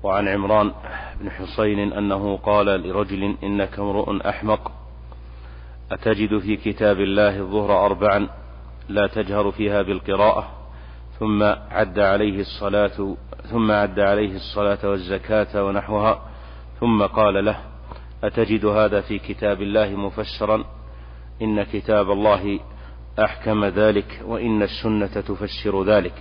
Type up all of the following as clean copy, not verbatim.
وعن عمران بن حصين أنه قال لرجل: إنك امرؤ أحمق، أتجد في كتاب الله الظهر 4 لا تجهر فيها بالقراءة، ثم عد عليه الصلاة والزكاة ونحوها، ثم قال له: أتجد هذا في كتاب الله مفسرا؟ إن كتاب الله أحكم ذلك، وإن السنة تفسر ذلك.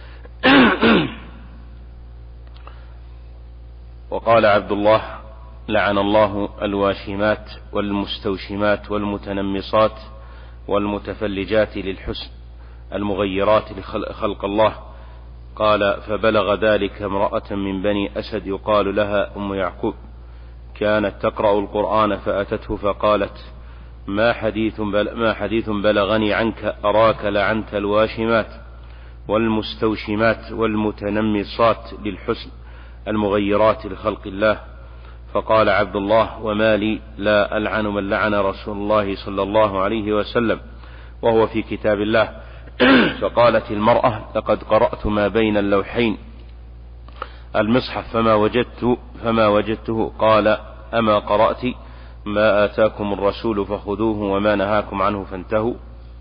وقال عبد الله: لعن الله الواشمات والمستوشمات والمتنمصات والمتفلجات للحسن المغيرات لخلق الله. قال: فبلغ ذلك امرأة من بني أسد يقال لها أم يعقوب، كانت تقرأ القرآن فأتته فقالت: ما حديث بلغني عنك أراك لعنت الواشمات والمستوشمات والمتنمصات للحسن المغيرات لخلق الله. فقال عبد الله: وما لي لا ألعن من لعن رسول الله صلى الله عليه وسلم وهو في كتاب الله. فقالت المرأة: لقد قرأت ما بين اللوحين المصحف فما وجدته. قال: أما قرأت ما آتاكم الرسول فخذوه وما نهاكم عنه فانتهوا؟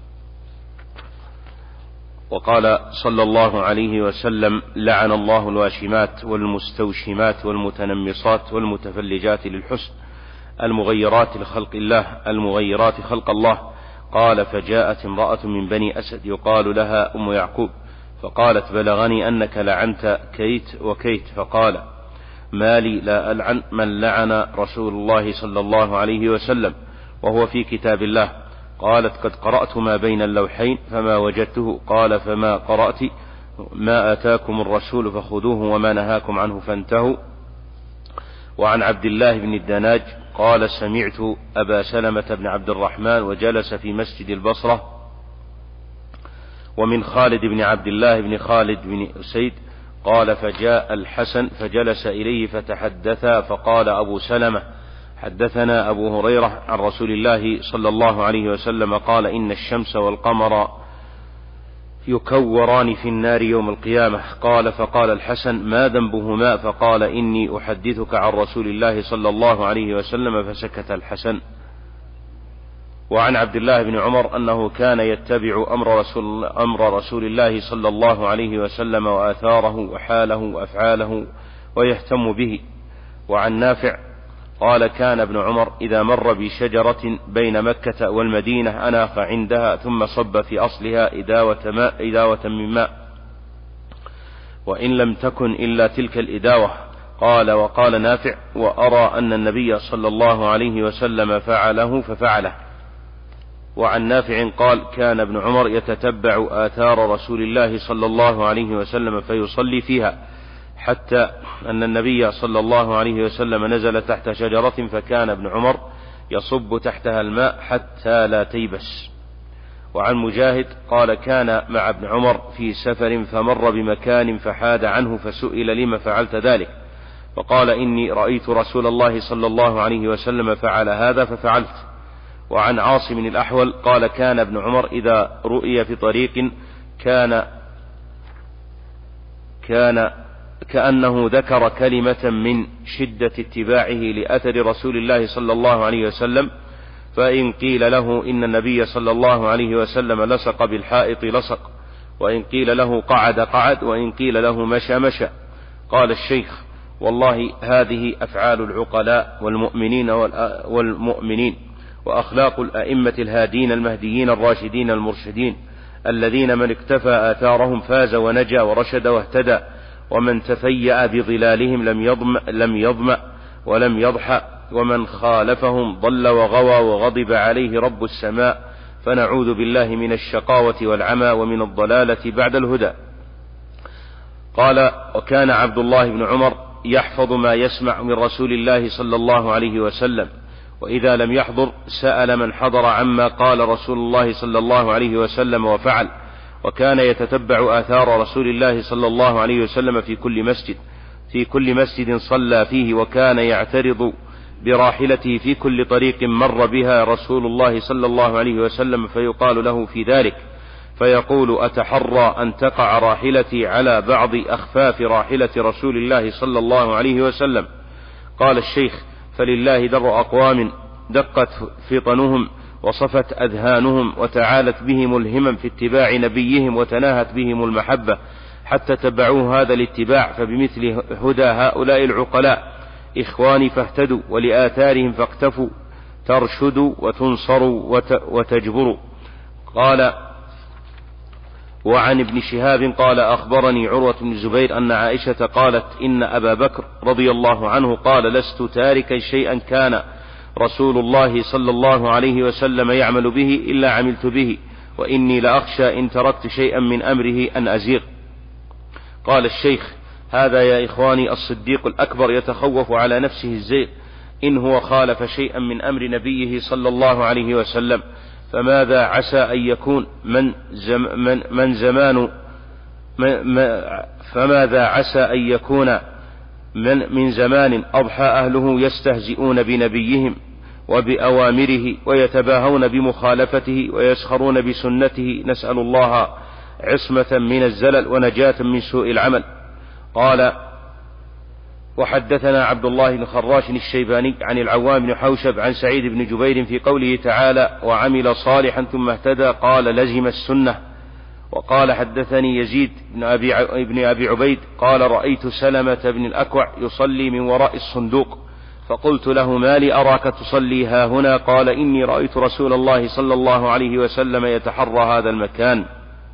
وقال صلى الله عليه وسلم: لعن الله الواشمات والمستوشمات والمتنمصات والمتفلجات للحسن المغيرات لخلق الله المغيرات خلق الله. قال: فجاءت امرأة من بني أسد يقال لها أم يعقوب فقالت: بلغني أنك لعنت كيت وكيت. فقال: ما لي لا ألعن من لعن رسول الله صلى الله عليه وسلم وهو في كتاب الله. قالت: قد قرأت ما بين اللوحين فما وجدته. قال: فما قرأت ما آتاكم الرسول فخذوه وما نهاكم عنه فانتهوا. وعن عبد الله بن الدناج قال: سمعت أبا سلمة بن عبد الرحمن وجلس في مسجد البصرة، ومن خالد بن عبد الله بن خالد بن أسيد. قال: فجاء الحسن فجلس إليه فتحدثا، فقال أبو سلمة: حدثنا أبو هريرة عن رسول الله صلى الله عليه وسلم قال: إن الشمس والقمر يكوران في النار يوم القيامة. قال: فقال الحسن: ما ذنبهما؟ فقال: إني أحدثك عن رسول الله صلى الله عليه وسلم. فسكت الحسن. وعن عبد الله بن عمر أنه كان يتبع أمر رسول الله صلى الله عليه وسلم وآثاره وحاله وأفعاله ويهتم به. وعن نافع قال: كان ابن عمر إذا مر بشجرة بين مكة والمدينة أناخ عندها ثم صب في أصلها إداوة من ماء، وإن لم تكن إلا تلك الإداوة. قال: وقال نافع: وأرى أن النبي صلى الله عليه وسلم فعله ففعله. وعن نافع قال: كان ابن عمر يتتبع آثار رسول الله صلى الله عليه وسلم فيصلي فيها، حتى أن النبي صلى الله عليه وسلم نزل تحت شجرة فكان ابن عمر يصب تحتها الماء حتى لا تيبس. وعن مجاهد قال: كان مع ابن عمر في سفر فمر بمكان فحاد عنه فسئل: لما فعلت ذلك؟ فقال: إني رأيت رسول الله صلى الله عليه وسلم فعل هذا ففعلت. وعن عاصم الأحول قال: كان ابن عمر إذا رؤي في طريق كأنه ذكر كلمة من شدة اتباعه لأثر رسول الله صلى الله عليه وسلم، فإن قيل له إن النبي صلى الله عليه وسلم لصق بالحائط لصق، وإن قيل له قعد قعد، وإن قيل له مشى مشى. قال الشيخ: والله هذه أفعال العقلاء والمؤمنين وأخلاق الأئمة الهادين المهديين الراشدين المرشدين، الذين من اكتفى آثارهم فاز ونجا ورشد واهتدى، ومن تفيأ بظلالهم لم يظمأ ولم يضحى، ومن خالفهم ضل وغوى وغضب عليه رب السماء. فنعوذ بالله من الشقاوة والعمى ومن الضلالة بعد الهدى. قال: وكان عبد الله بن عمر يحفظ ما يسمع من رسول الله صلى الله عليه وسلم، وإذا لم يحضر سأل من حضر عما قال رسول الله صلى الله عليه وسلم وفعل. وكان يتتبع آثار رسول الله صلى الله عليه وسلم في كل مسجد صلى فيه، وكان يعترض براحلته في كل طريق مر بها رسول الله صلى الله عليه وسلم فيقال له في ذلك: فيقول: أتحرى أن تقع راحلتي على بعض أخفاف راحلة رسول الله صلى الله عليه وسلم. قال الشيخ: فلله در أقوام دقت فطنهم وصفت أذهانهم وتعالت بهم الهمم في اتباع نبيهم وتناهت بهم المحبة حتى تبعوه هذا الاتباع، فبمثل هدى هؤلاء العقلاء إخواني فاهتدوا، ولآثارهم فاقتفوا، ترشدوا وتنصروا وتجبروا. قال: وعن ابن شهاب قال: أخبرني عروة بن الزبير أن عائشة قالت: إن أبا بكر رضي الله عنه قال: لست تاركا شيئا كان رسول الله صلى الله عليه وسلم يعمل به إلا عملت به، وإني لأخشى إن تركت شيئا من أمره أن أزيغ. قال الشيخ: هذا يا إخواني الصديق الأكبر يتخوف على نفسه الزيغ إن هو خالف شيئا من أمر نبيه صلى الله عليه وسلم، فماذا عسى أن يكون فماذا عسى أن يكون من زمان أضحى أهله يستهزئون بنبيهم وبأوامره ويتباهون بمخالفته ويسخرون بسنته، نسأل الله عصمة من الزلل ونجاة من سوء العمل. قال: وحدثنا عبد الله بن خراش الشيباني عن العوام بن حوشب عن سعيد بن جبير في قوله تعالى: وعمل صالحا ثم اهتدى، قال: لزم السنة. وقال: حدثني يزيد بن أبي عبيد قال: رأيت سلمة بن الأكوع يصلي من وراء الصندوق، فقلت له: ما لي أراك تصلي ها هنا؟ قال: إني رأيت رسول الله صلى الله عليه وسلم يتحرى هذا المكان.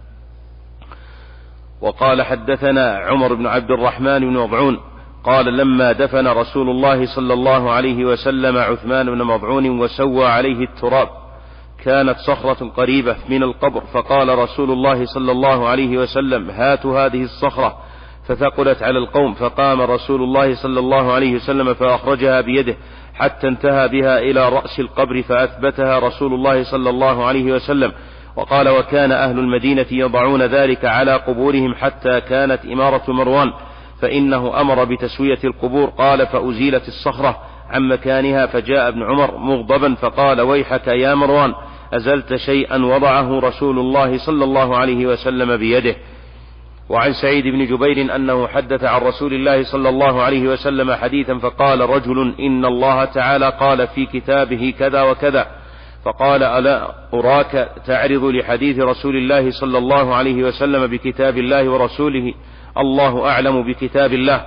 وقال: حدثنا عمر بن عبد الرحمن بن مضعون قال: لما دفن رسول الله صلى الله عليه وسلم عثمان بن مضعون وسوى عليه التراب كانت صخرة قريبة من القبر، فقال رسول الله صلى الله عليه وسلم: هاتوا هذه الصخرة، فثقلت على القوم، فقام رسول الله صلى الله عليه وسلم فأخرجها بيده حتى انتهى بها إلى رأس القبر فأثبتها رسول الله صلى الله عليه وسلم. وقال: وكان أهل المدينة يضعون ذلك على قبورهم حتى كانت إمارة مروان، فإنه أمر بتسوية القبور. قال: فأزيلت الصخرة عن مكانها، فجاء ابن عمر مغضبا فقال: ويحك يا مروان، أزلت شيئا وضعه رسول الله صلى الله عليه وسلم بيده. وعن سعيد بن جبير أنه حدث عن رسول الله صلى الله عليه وسلم حديثا، فقال رجل: إن الله تعالى قال في كتابه كذا وكذا، فقال: ألا أراك تعرض لحديث رسول الله صلى الله عليه وسلم بكتاب الله ورسوله؟ الله أعلم بكتاب الله.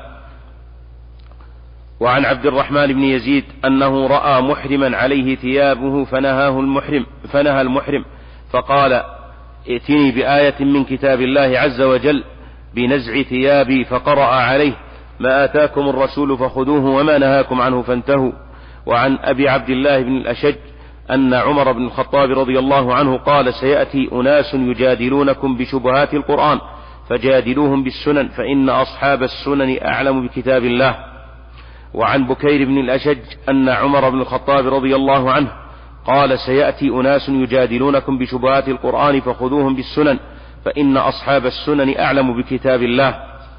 وعن عبد الرحمن بن يزيد أنه رأى محرما عليه ثيابه فنهى المحرم فقال: ائتني بآية من كتاب الله عز وجل بنزع ثيابي، فقرأ عليه: ما آتاكم الرسول فخذوه وما نهاكم عنه فانتهوا. وعن أبي عبد الله بن الأشج أن عمر بن الخطاب رضي الله عنه قال: سيأتي أناس يجادلونكم بشبهات القرآن فجادلوهم بالسنن، فإن أصحاب السنن أعلم بكتاب الله. وعن بكير بن الأشج أن عمر بن الخطاب رضي الله عنه قال: سيأتي أناس يجادلونكم بشبهات القرآن فخذوهم بالسنن، فإن أصحاب السنن أعلم بكتاب الله.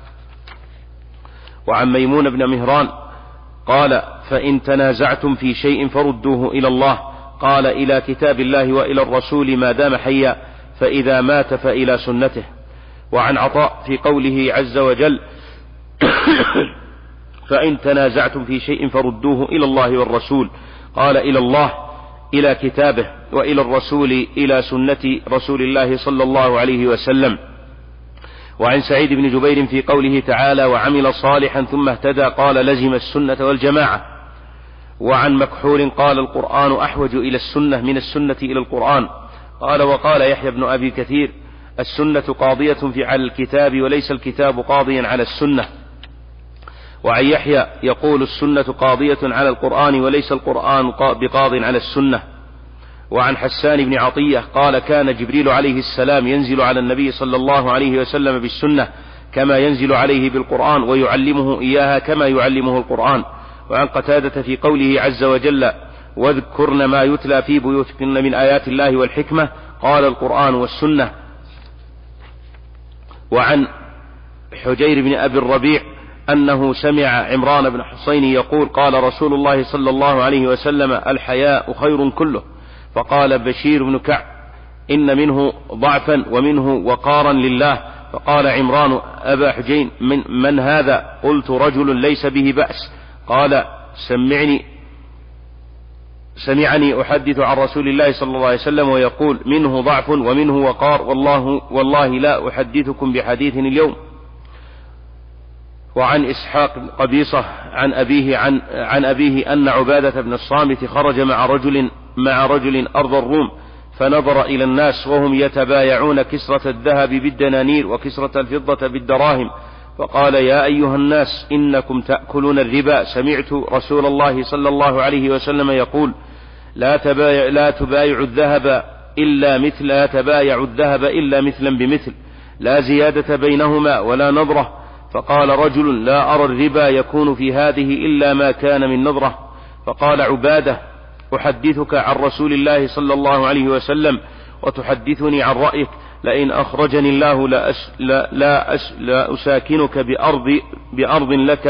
وعن ميمون بن مهران قال: فإن تنازعتم في شيء فردوه إلى الله، قال: إلى كتاب الله وإلى الرسول ما دام حيا، فإذا مات فإلى سنته. وعن عطاء في قوله عز وجل: فإن تنازعتم في شيء فردوه إلى الله والرسول، قال: إلى الله إلى كتابه، وإلى الرسول إلى سنة رسول الله صلى الله عليه وسلم. وعن سعيد بن جبير في قوله تعالى: وعمل صالحا ثم اهتدى، قال: لزم السنة والجماعة. وعن مكحول قال: القرآن أحوج إلى السنة من السنة إلى القرآن. قال: وقال يحيى بن أبي كثير: السنة قاضية على الكتاب وليس الكتاب قاضيا على السنة. وعن يحيى يقول: السنة قاضية على القرآن وليس القرآن بقاض على السنة. وعن حسان بن عطية قال: كان جبريل عليه السلام ينزل على النبي صلى الله عليه وسلم بالسنة كما ينزل عليه بالقرآن، ويعلمه إياها كما يعلمه القرآن. وعن قتادة في قوله عز وجل: واذكرن ما يتلى في بيوتكن من آيات الله والحكمة، قال: القرآن والسنة. وعن حجير بن أبي الربيع أنه سمع عمران بن حسين يقول: قال رسول الله صلى الله عليه وسلم: الحياء خير كله. فقال بشير بن كعب: إن منه ضعفا ومنه وقارا لله. فقال عمران أبا حجين من هذا؟ قلت رجل ليس به بأس. قال سمعني أحدث عن رسول الله صلى الله عليه وسلم ويقول منه ضعف ومنه وقار، والله لا أحدثكم بحديث اليوم. وعن إسحاق قبيصة عن أبيه أن عبادة بن الصامت خرج مع رجل أرض الروم، فنظر إلى الناس وهم يتبايعون كسرة الذهب بالدنانير وكسرة الفضة بالدراهم، فقال يا أيها الناس إنكم تأكلون الربا، سمعت رسول الله صلى الله عليه وسلم يقول لا تبايع الذهب إلا مثلا بمثل، لا زيادة بينهما ولا نظرة. فقال رجل لا أرى الربا يكون في هذه إلا ما كان من نظرة. فقال عبادة أحدثك عن رسول الله صلى الله عليه وسلم وتحدثني عن رأيك؟ لئن أخرجني الله لا أساكنك بأرض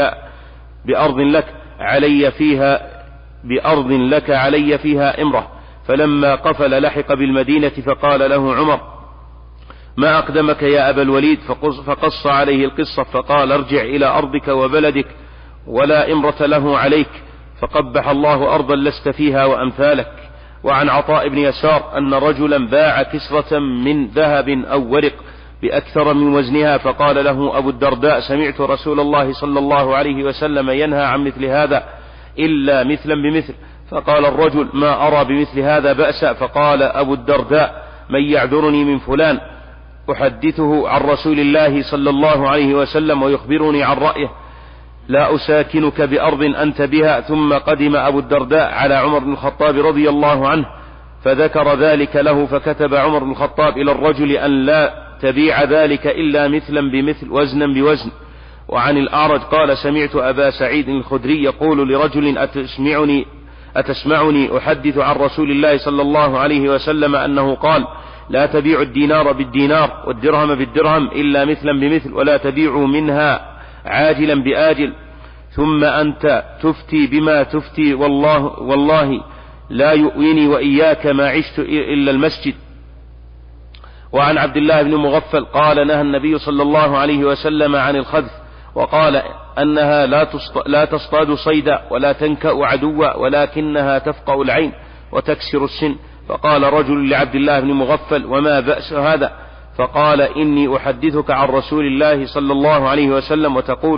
لك علي فيها إمرة. فلما قفل لحق بالمدينة فقال له عمر ما أقدمك يا أبا الوليد؟ فقص عليه القصة، فقال ارجع إلى أرضك وبلدك ولا إمرة له عليك، فقبح الله أرضا لست فيها وأمثالك. وعن عطاء بن يسار أن رجلا باع كسرة من ذهب أو ورق بأكثر من وزنها، فقال له أبو الدرداء سمعت رسول الله صلى الله عليه وسلم ينهى عن مثل هذا إلا مثلا بمثل. فقال الرجل ما أرى بمثل هذا بأسا. فقال أبو الدرداء من يعذرني من فلان أحدثه عن رسول الله صلى الله عليه وسلم ويخبرني عن رأيه، لا أساكنك بأرض أنت بها. ثم قدم أبو الدرداء على عمر بن الخطاب رضي الله عنه فذكر ذلك له، فكتب عمر بن الخطاب إلى الرجل أن لا تبيع ذلك إلا مثلا بمثل وزنا بوزن. وعن الأعرج قال سمعت أبا سعيد الخدري يقول لرجل أتسمعني أحدث عن رسول الله صلى الله عليه وسلم أنه قال لا تبيع الدينار بالدينار والدرهم بالدرهم إلا مثلا بمثل، ولا تبيعوا منها عاجلا بآجل، ثم أنت تفتي بما تفتي، والله لا يؤويني وإياك ما عشت إلا المسجد. وعن عبد الله بن مغفل قال نهى النبي صلى الله عليه وسلم عن الخذف، وقال أنها لا تصطاد صيدا ولا تنكأ عدوا، ولكنها تفقأ العين وتكسر السن. فقال رجل لعبد الله بن مغفل وما بأس هذا؟ فقال إني أحدثك عن رسول الله صلى الله عليه وسلم وتقول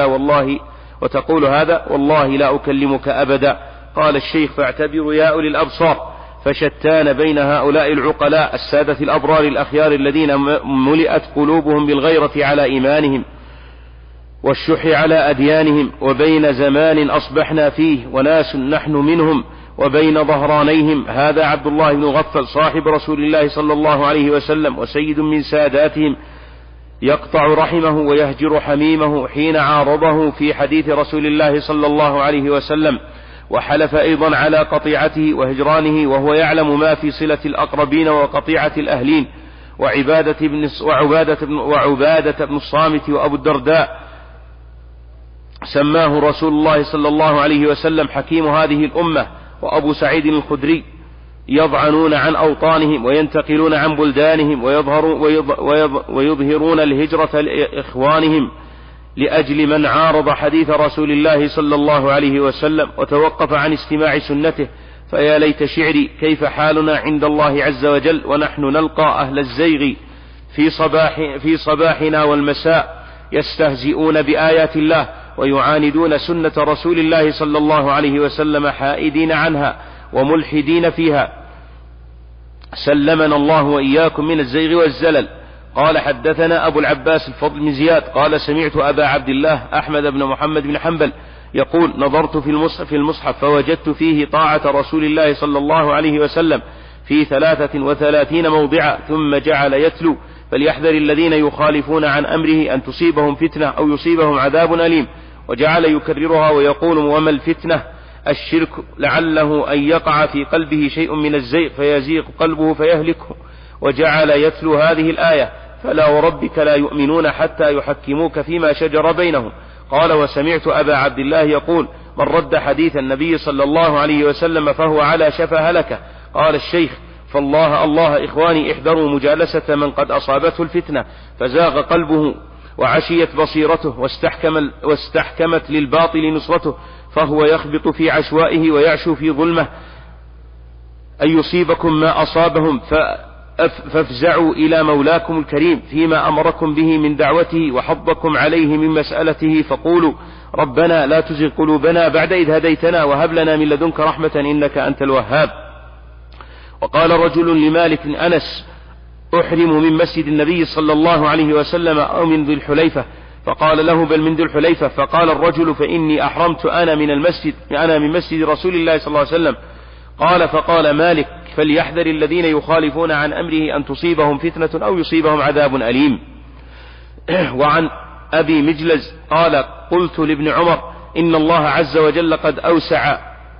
هذا والله لا أكلمك أبدا. قال الشيخ فاعتبروا يا أولي الأبصار، فشتان بين هؤلاء العقلاء السادة الأبرار الأخيار الذين ملئت قلوبهم بالغيرة على إيمانهم والشح على أديانهم، وبين زمان أصبحنا فيه وناس نحن منهم، وبين ظهرانيهم هذا عبد الله بن مغفل صاحب رسول الله صلى الله عليه وسلم وسيد من ساداتهم، يقطع رحمه ويهجر حميمه حين عارضه في حديث رسول الله صلى الله عليه وسلم، وحلف أيضا على قطيعته وهجرانه وهو يعلم ما في صلة الأقربين وقطيعة الأهلين. وعبادة بن الصامت وأبو الدرداء سماه رسول الله صلى الله عليه وسلم حكيم هذه الأمة. وأبو سعيد الخدري يضعنون عن أوطانهم وينتقلون عن بلدانهم ويظهرون الهجرة لإخوانهم لأجل من عارض حديث رسول الله صلى الله عليه وسلم وتوقف عن استماع سنته. فيا ليت شعري كيف حالنا عند الله عز وجل ونحن نلقى أهل الزيغ في صباحنا والمساء يستهزئون بآيات الله ويعاندون سنة رسول الله صلى الله عليه وسلم حائدين عنها وملحدين فيها، سلمنا الله وإياكم من الزيغ والزلل. قال حدثنا أبو العباس الفضل بن زياد قال سمعت أبا عبد الله أحمد بن محمد بن حنبل يقول نظرت في المصحف فوجدت فيه طاعة رسول الله صلى الله عليه وسلم في 33 موضعا، ثم جعل يتلو فليحذر الذين يخالفون عن أمره أن تصيبهم فتنة أو يصيبهم عذاب أليم، وجعل يكررها ويقول وما الفتنة؟ الشرك، لعله أن يقع في قلبه شيء من الزيغ فيزيغ قلبه فيهلكه، وجعل يتلو هذه الآية فلا وربك لا يؤمنون حتى يحكموك فيما شجر بينهم. قال وسمعت أبا عبد الله يقول من رد حديث النبي صلى الله عليه وسلم فهو على شفا هلكة. قال الشيخ فالله الله إخواني احذروا مجالسة من قد أصابته الفتنة فزاغ قلبه وعشيت بصيرته واستحكمت للباطل نصرته، فهو يخبط في عشوائه ويعشو في ظلمه، أن يصيبكم ما أصابهم فافزعوا إلى مولاكم الكريم فيما أمركم به من دعوته وحضكم عليه من مسألته، فقولوا ربنا لا تزغ قلوبنا بعد إذ هديتنا وهب لنا من لدنك رحمة إنك أنت الوهاب. وقال رجل لمالك أنس أحرم من مسجد النبي صلى الله عليه وسلم أو من ذي الحليفة؟ فقال له بل من ذي الحليفة. فقال الرجل فإني أحرمت أنا من مسجد رسول الله صلى الله عليه وسلم. قال فقال مالك فليحذر الذين يخالفون عن أمره أن تصيبهم فتنة أو يصيبهم عذاب أليم. وعن أبي مجلز قال قلت لابن عمر إن الله عز وجل قد أوسع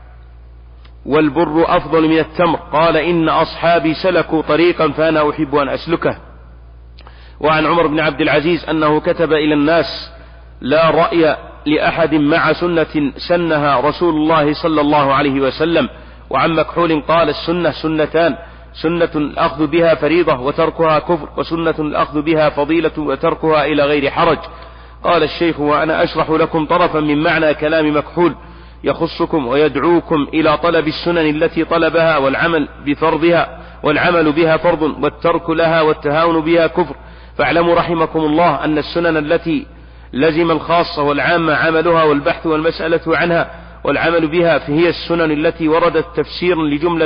والبر أفضل من التمر. قال إن أصحابي سلكوا طريقا فأنا أحب أن أسلكه. وعن عمر بن عبد العزيز أنه كتب إلى الناس لا رأي لأحد مع سنة سنها رسول الله صلى الله عليه وسلم. وعن مكحول قال السنة سنتان، سنة الأخذ بها فريضة وتركها كفر، وسنة الأخذ بها فضيلة وتركها إلى غير حرج. قال الشيخ وأنا أشرح لكم طرفا من معنى كلام مكحول يخصكم ويدعوكم إلى طلب السنن التي طلبها والعمل بها فرض والترك لها والتهاون بها كفر. فاعلموا رحمكم الله أن السنن التي لزم الخاصة والعامة عملها والبحث والمسألة عنها والعمل بها فهي السنن التي وردت تفسيرا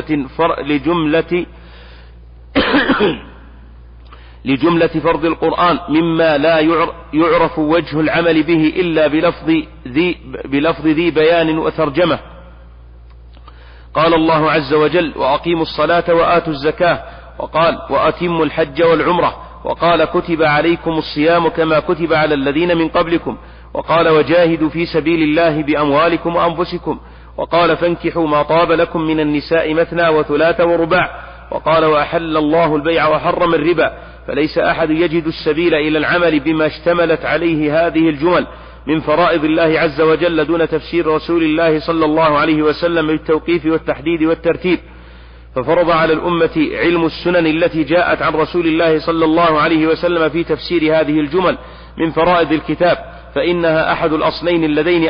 لجملة فرض القرآن مما لا يعرف وجه العمل به إلا بلفظ ذي بيان وترجمة. قال الله عز وجل وأقيموا الصلاة وآتوا الزكاة، وقال وأتموا الحج والعمرة، وقال كتب عليكم الصيام كما كتب على الذين من قبلكم، وقال وجاهدوا في سبيل الله بأموالكم وأنفسكم، وقال فانكحوا ما طاب لكم من النساء مثنى وثلاث ورباع، وقال وأحل الله البيع وحرم الربا. فليس أحد يجد السبيل إلى العمل بما اشتملت عليه هذه الجمل من فرائض الله عز وجل دون تفسير رسول الله صلى الله عليه وسلم بالتوقيف والتحديد والترتيب. ففرض على الأمة علم السنن التي جاءت عن رسول الله صلى الله عليه وسلم في تفسير هذه الجمل من فرائض الكتاب، فإنها أحد الأصلين اللذين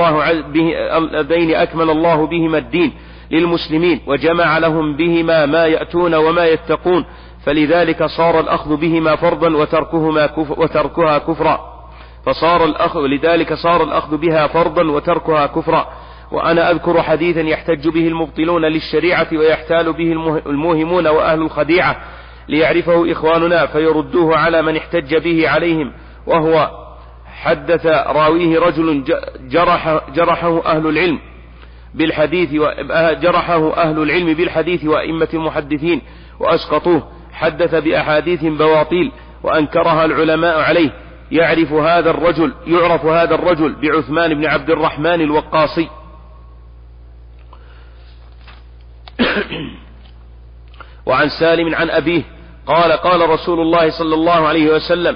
أكمل الله بهما الدين للمسلمين وجمع لهم بهما ما يأتون وما يتقون، فلذلك صار الأخذ بهما فرضا وتركها كفرا. لذلك صار الأخذ بها فرضا وتركها كفرا. وأنا أذكر حديثا يحتج به المبطلون للشريعة ويحتال به الموهمون وأهل الخديعة ليعرفه إخواننا فيردوه على من احتج به عليهم، وهو حدث راويه رجل جرحه أهل العلم بالحديث وأئمة المحدثين وأسقطوه، حدث بأحاديث بواطيل وأنكرها العلماء عليه. يعرف هذا الرجل بعثمان بن عبد الرحمن الوقاصي. وعن سالم عن أبيه قال قال رسول الله صلى الله عليه وسلم.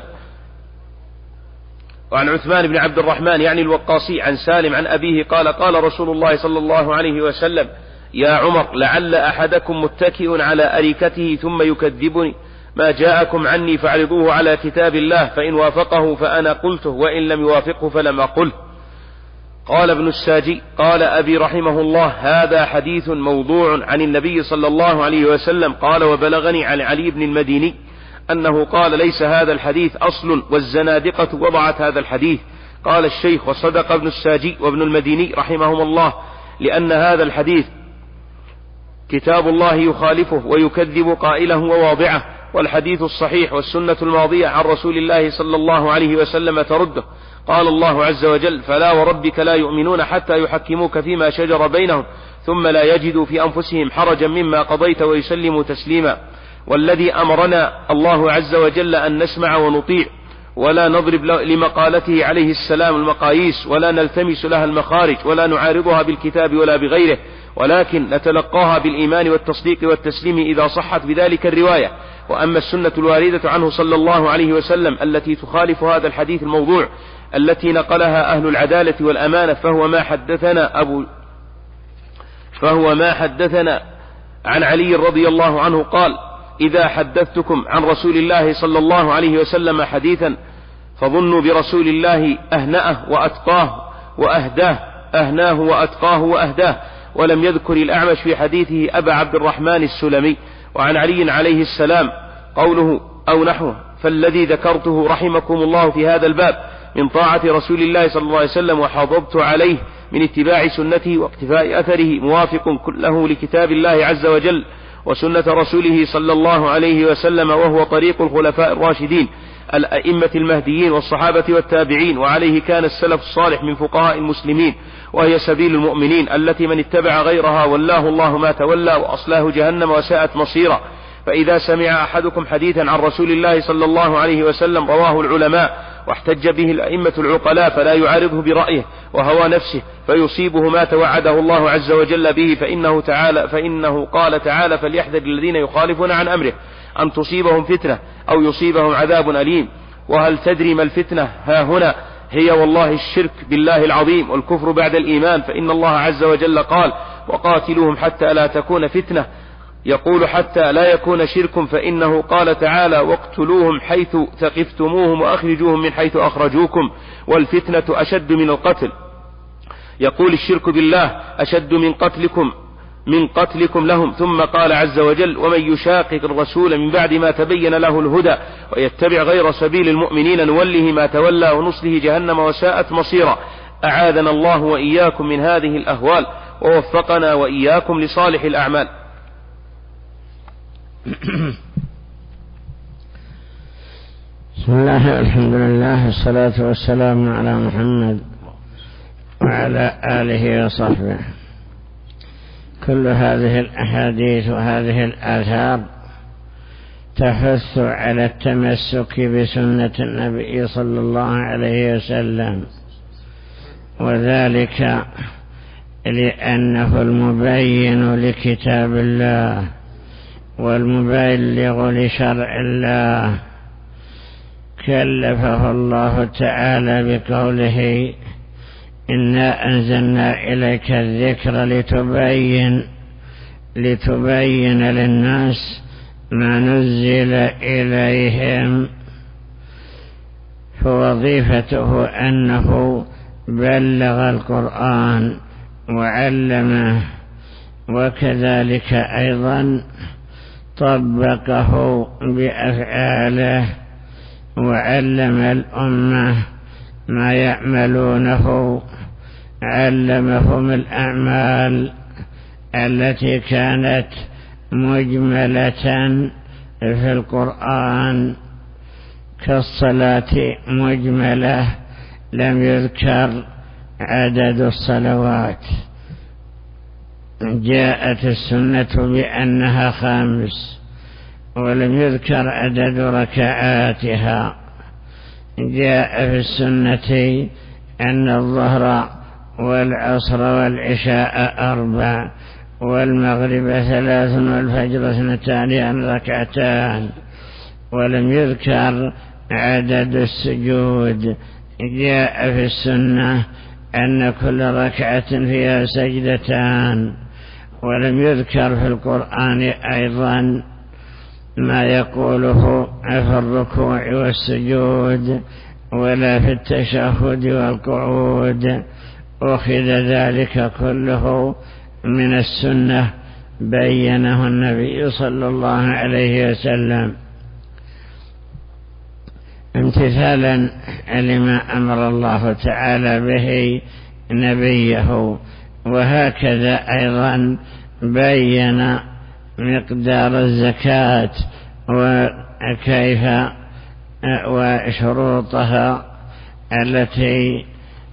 وعن عثمان بن عبد الرحمن يعني الوقاصي عن سالم عن أبيه قال قال رسول الله صلى الله عليه وسلم يا عمر لعل أحدكم متكئ على أريكته ثم يكذبني، ما جاءكم عني فاعرضوه على كتاب الله، فإن وافقه فأنا قلته وإن لم يوافقه فلم أقله. قال ابن الساجي قال أبي رحمه الله هذا حديث موضوع عن النبي صلى الله عليه وسلم. قال وبلغني عن علي بن المديني أنه قال ليس هذا الحديث أصل والزنادقة وضعت هذا الحديث. قال الشيخ وصدق ابن الساجي وابن المديني رحمهم الله، لأن هذا الحديث كتاب الله يخالفه ويكذب قائله وواضعه، والحديث الصحيح والسنة الماضية عن رسول الله صلى الله عليه وسلم ترده. قال الله عز وجل فلا وربك لا يؤمنون حتى يحكموك فيما شجر بينهم ثم لا يجدوا في أنفسهم حرجا مما قضيت ويسلموا تسليما. والذي أمرنا الله عز وجل أن نسمع ونطيع ولا نضرب لمقالته عليه السلام المقاييس ولا نلتمس لها المخارج ولا نعارضها بالكتاب ولا بغيره، ولكن نتلقاها بالإيمان والتصديق والتسليم إذا صحت بذلك الرواية. وأما السنة الواردة عنه صلى الله عليه وسلم التي تخالف هذا الحديث الموضوع التي نقلها أهل العدالة والأمانة فهو ما حدثنا عن علي رضي الله عنه قال: إذا حدثتكم عن رسول الله صلى الله عليه وسلم حديثا فظنوا برسول الله أهنأه وأتقاه وأهداه، أهناه وأتقاه وأهداه. ولم يذكر الأعمش في حديثه أبا عبد الرحمن السلمي. وعن علي عليه السلام قوله أو نحوه: فالذي ذكرته رحمكم الله في هذا الباب من طاعة رسول الله صلى الله عليه وسلم وحافظت عليه من اتباع سنته واقتفاء أثره موافق كله لكتاب الله عز وجل وسنة رسوله صلى الله عليه وسلم، وهو طريق الخلفاء الراشدين الأئمة المهديين والصحابة والتابعين، وعليه كان السلف الصالح من فقهاء المسلمين، وهي سبيل المؤمنين التي من اتبع غيرها ولاه الله ما تولى وأصلاه جهنم وساءت مصيرا. فإذا سمع أحدكم حديثا عن رسول الله صلى الله عليه وسلم رواه العلماء واحتج به الأئمة العقلاء فلا يعارضه برأيه وهوى نفسه فيصيبه ما توعده الله عز وجل به، فإنه قال تعالى: فليحذر الذين يخالفون عن أمره أن تصيبهم فتنة أو يصيبهم عذاب أليم. وهل تدري ما الفتنة؟ ها هنا هي والله الشرك بالله العظيم والكفر بعد الإيمان، فإن الله عز وجل قال: وقاتلوهم حتى لا تكون فتنة، يقول حتى لا يكون شرك، فإنه قال تعالى: واقتلوهم حيث ثقفتموهم وأخرجوهم من حيث أخرجوكم، والفتنة أشد من القتل. يقول: الشرك بالله أشد من قتلكم لهم. ثم قال عز وجل: ومن يشاقق الرسول من بعد ما تبين له الهدى ويتبع غير سبيل المؤمنين نوله ما تولى ونصله جهنم وساءت مصيرا. أعاذنا الله وإياكم من هذه الأهوال ووفقنا وإياكم لصالح الأعمال. بسم الله والحمد لله والصلاة والسلام على محمد وعلى آله وصحبه. كل هذه الأحاديث وهذه الآثار تحث على التمسك بسنة النبي صلى الله عليه وسلم، وذلك لأنه المبين لكتاب الله والمبلغ لشرع الله. كلفه الله تعالى بقوله: إنا أنزلنا إليك الذكر لتبين للناس ما نزل إليهم. فوظيفته أنه بلغ القرآن وعلمه، وكذلك أيضا طبقه بأفعاله وعلم الأمة ما يعملونه، علمهم الأعمال التي كانت مجملة في القرآن كالصلاة مجملة، لم يذكر عدد الصلوات. جاءت السنة بأنها 5 ولم يذكر عدد ركعاتها. جاء في السنة أن الظهر والعصر والعشاء 4 والمغرب 3 والفجر 2 ركعتان، ولم يذكر عدد السجود. جاء في السنة أن كل ركعة فيها 2 سجدتان، ولم يذكر في القرآن أيضا ما يقوله في الركوع والسجود ولا في التشهد والقعود. أخذ ذلك كله من السنة بينه النبي صلى الله عليه وسلم امتثالا لما أمر الله تعالى به نبيه. وهكذا أيضا بين مقدار الزكاة وكيف وشروطها التي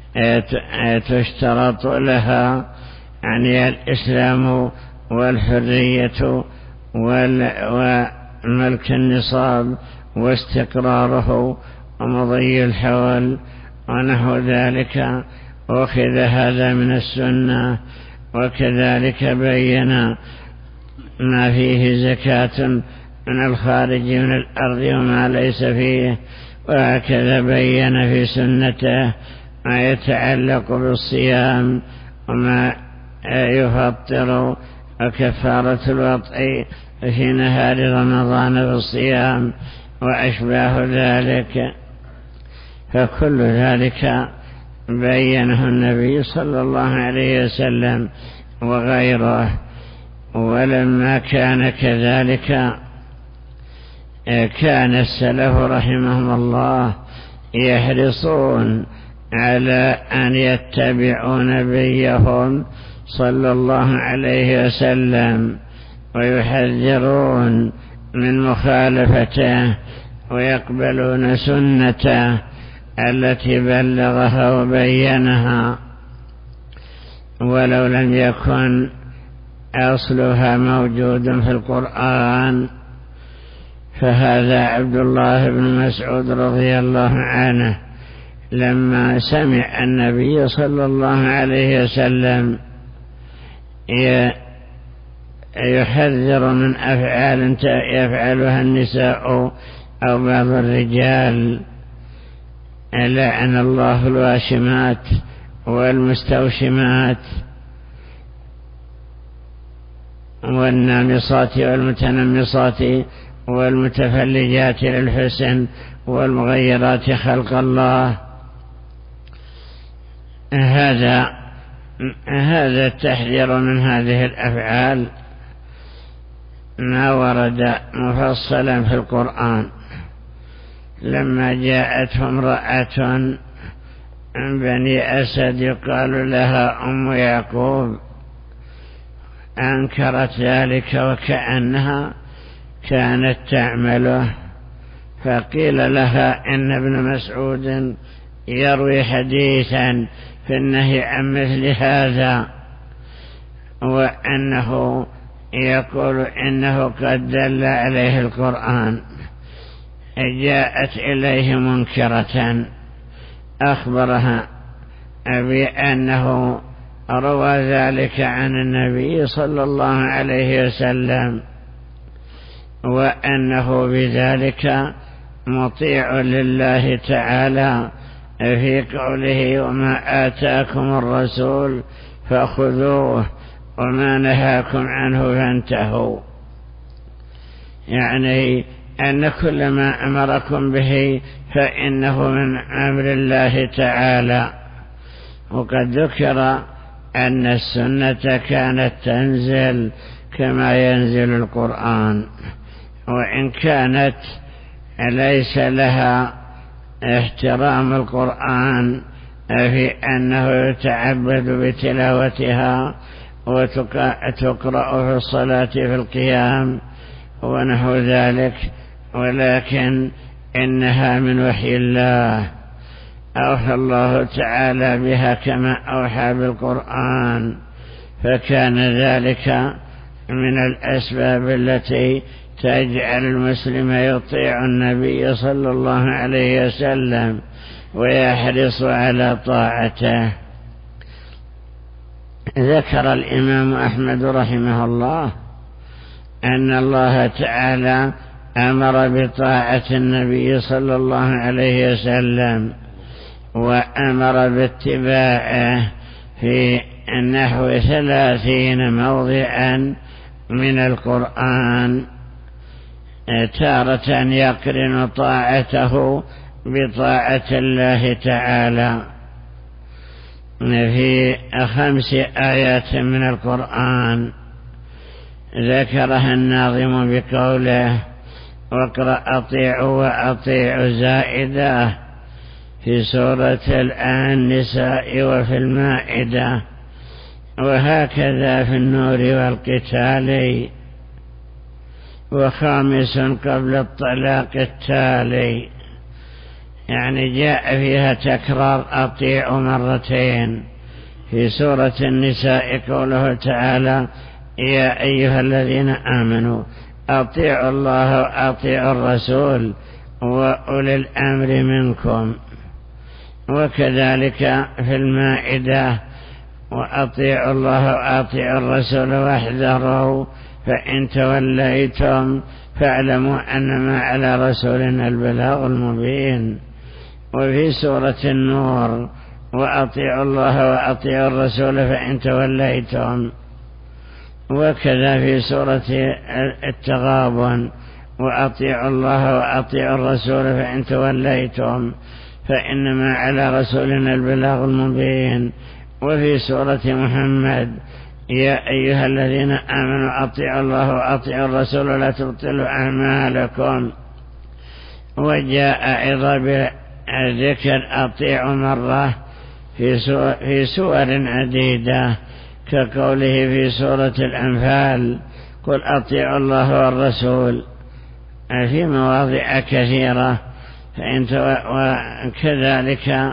تشترط لها، يعني الإسلام والحرية وملك النصاب واستقراره ومضي الحول ونحو ذلك. أخذ هذا من السنة. وكذلك بين ما فيه زكاة من الخارج من الأرض وما ليس فيه. وهكذا بين في سنته ما يتعلق بالصيام وما يفطر وكفارة الوطء في نهار رمضان بالصيام وأشباه ذلك، فكل ذلك بينه النبي صلى الله عليه وسلم وغيره. ولما كان كذلك كان السلف رحمهم الله يحرصون على أن يتبعوا نبيهم صلى الله عليه وسلم ويحذرون من مخالفته ويقبلون سنته التي بلغها وبينها ولو لم يكن أصلها موجود في القرآن. فهذا عبد الله بن مسعود رضي الله عنه لما سمع النبي صلى الله عليه وسلم يحذر من أفعال يفعلها النساء أو بعض الرجال، لعن الله الواشمات والمستوشمات والنامصات والمتنمصات والمتفلجات للحسن والمغيرات خلق الله. هذا التحذير من هذه الأفعال ما ورد مفصلا في القرآن. لما جاءته امرأة من بني أسد يقال لها أم يعقوب أنكرت ذلك وكأنها كانت تعمله، فقيل لها إن ابن مسعود يروي حديثا في النهي عن مثل هذا، وأنه يقول إنه قد دل عليه القرآن. جاءت إليه منكرة أخبرها بأنه روى ذلك عن النبي صلى الله عليه وسلم وأنه بذلك مطيع لله تعالى في قوله وما آتاكم الرسول فخذوه وما نهاكم عنه فانتهوا، يعني أن كل ما أمركم به فإنه من أمر الله تعالى. وقد ذكر أن السنة كانت تنزل كما ينزل القرآن، وإن كانت ليس لها احترام القرآن في أنه يتعبد بتلاوتها وتقرأ في الصلاة في القيام ونحو ذلك، ولكن إنها من وحي الله أوحى الله تعالى بها كما أوحى بالقرآن، فكان ذلك من الأسباب التي تجعل المسلم يطيع النبي صلى الله عليه وسلم ويحرص على طاعته. ذكر الإمام أحمد رحمه الله أن الله تعالى أمر بطاعة النبي صلى الله عليه وسلم وأمر باتباعه في نحو 30 موضعا من القرآن، تارة يقرن طاعته بطاعة الله تعالى في 5 آيات من القرآن ذكرها الناظم بقوله واقرأ أطيعوا وأطيعوا زائدة في سورة النساء وفي المائدة، وهكذا في النور والقتال، وخامس قبل الطلاق التالي، يعني جاء فيها تكرار أطيعوا مرتين. في سورة النساء قوله تعالى يا أيها الذين آمنوا أطيعوا الله وأطيعوا الرسول وأولي الأمر منكم، وكذلك في المائدة وأطيعوا الله وأطيعوا الرسول واحذروا فإن توليتم فاعلموا أنما على رسولنا البلاغ المبين. وفي سورة النور وأطيعوا الله وأطيعوا الرسول فإن توليتم، وكذا في سورة التغابن وأطيعوا الله وأطيعوا الرسول فإن توليتم فإنما على رسولنا البلاغ المبين. وفي سورة محمد يا أيها الذين آمنوا أطيعوا الله وأطيعوا الرسول لا تبطلوا أعمالكم. وجاء أيضا بذكر أطيعوا مرة في سور عديدة كقوله في سورة الأنفال قل أطيعوا الله والرسول في مواضع كثيرة. وكذلك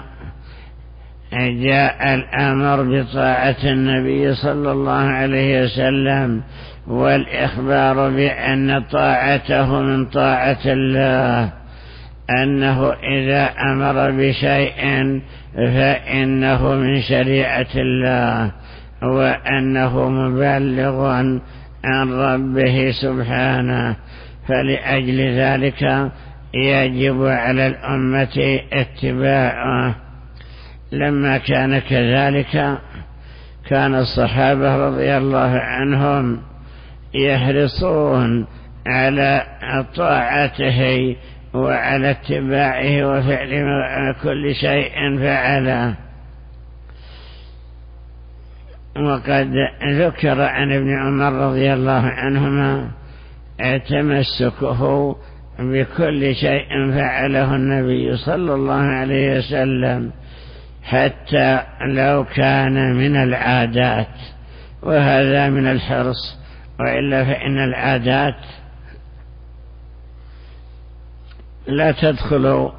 جاء الأمر بطاعة النبي صلى الله عليه وسلم والإخبار بأن طاعته من طاعة الله، أنه إذا أمر بشيء فإنه من شريعة الله وأنه مبلغ عن ربه سبحانه. فلأجل ذلك يجب على الأمة اتباعه. لما كان كذلك كان الصحابة رضي الله عنهم يحرصون على طاعته وعلى اتباعه وفعل كل شيء فعله. وقد ذكر عن ابن عمر رضي الله عنهما تمسكه بكل شيء فعله النبي صلى الله عليه وسلم حتى لو كان من العادات، وهذا من الحرص، وإلا فإن العادات لا تدخل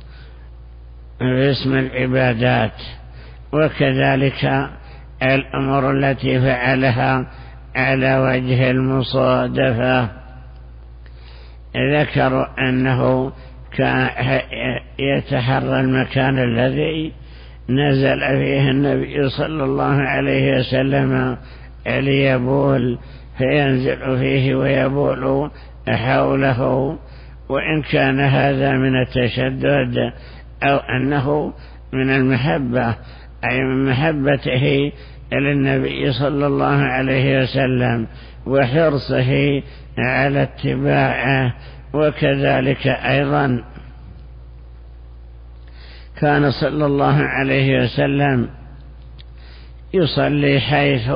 في اسم العبادات. وكذلك الأمور التي فعلها على وجه المصادفة، ذكروا أنه كان يتحرى المكان الذي نزل فيه النبي صلى الله عليه وسلم ليبول فينزل فيه ويبول حوله. وإن كان هذا من التشدد أو أنه من المحبة، أي من محبته للنبي صلى الله عليه وسلم وحرصه على اتباعه. وكذلك أيضا كان صلى الله عليه وسلم يصلي حيث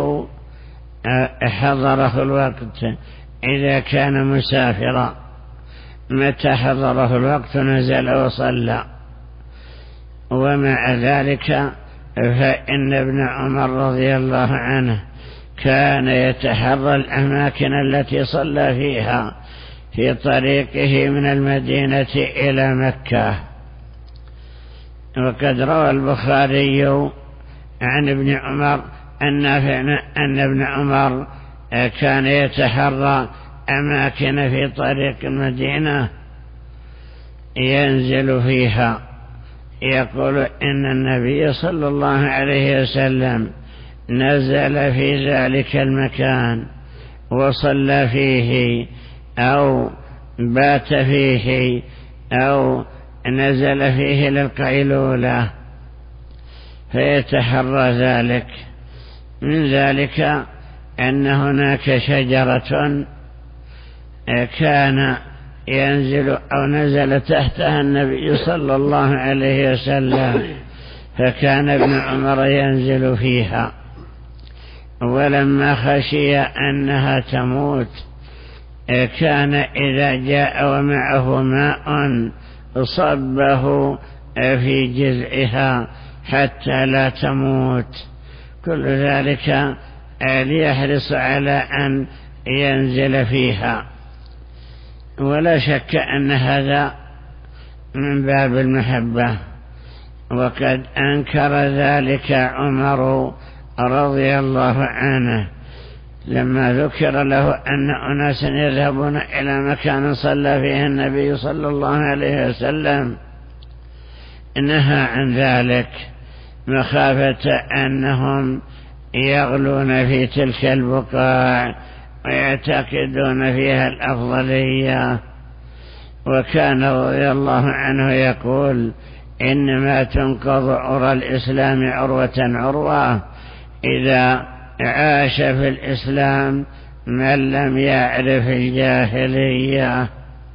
حضره الوقت إذا كان مسافرا، متى حضره الوقت نزل وصلى. ومع ذلك فإن ابن عمر رضي الله عنه كان يتحرى الأماكن التي صلى فيها في طريقه من المدينة إلى مكة. وقد روى البخاري عن ابن عمر أن ابن عمر كان يتحرى أماكن في طريق المدينة ينزل فيها. يقول إن النبي صلى الله عليه وسلم نزل في ذلك المكان وصلى فيه أو بات فيه أو نزل فيه للقيلولة فيتحرى ذلك. من ذلك أن هناك شجرة كان ينزل أو نزل تحتها النبي صلى الله عليه وسلم، فكان ابن عمر ينزل فيها. ولما خشي أنها تموت كان إذا جاء ومعه ماء صبه في جذعها حتى لا تموت. كل ذلك ليحرص على أن ينزل فيها. ولا شك أن هذا من باب المحبة. وقد أنكر ذلك عمر رضي الله عنه لما ذكر له أن أناسا يذهبون إلى مكان صلى فيه النبي صلى الله عليه وسلم، نهى عن ذلك مخافة أنهم يغلون في تلك البقاع ويعتقدون فيها الأفضلية. وكان رضي الله عنه يقول إنما تنقض عرى الإسلام عروة عروة إذا عاش في الإسلام من لم يعرف الجاهلية،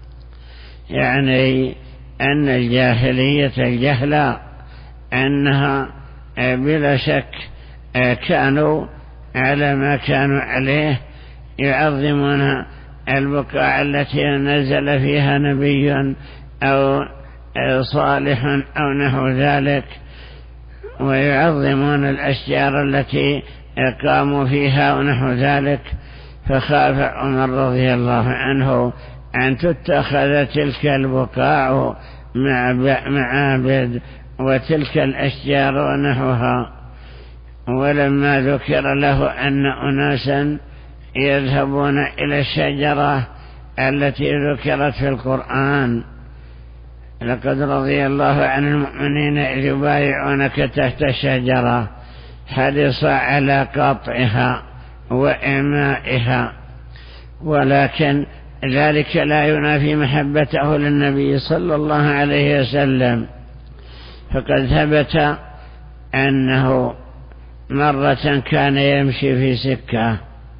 يعني أن الجاهلية الجهل أنها بلا شك كانوا على ما كانوا عليه، يعظمون البقاع التي نزل فيها نبي أو صالح أو نحو ذلك، ويعظمون الأشجار التي قاموا فيها ونحو ذلك. فخاف عمر رضي الله عنه أن تتخذ تلك البقاع معابد وتلك الأشجار ونحوها. ولما ذكر له أن أناسا يذهبون إلى الشجرة التي ذكرت في القرآن، لقد رضي الله عن المؤمنين إذ يبايعونك تحت الشجرة، حرص على قطعها وإمائها، ولكن ذلك لا ينافي محبته للنبي صلى الله عليه وسلم. فقد ثبت أنه مرة كان يمشي في سكة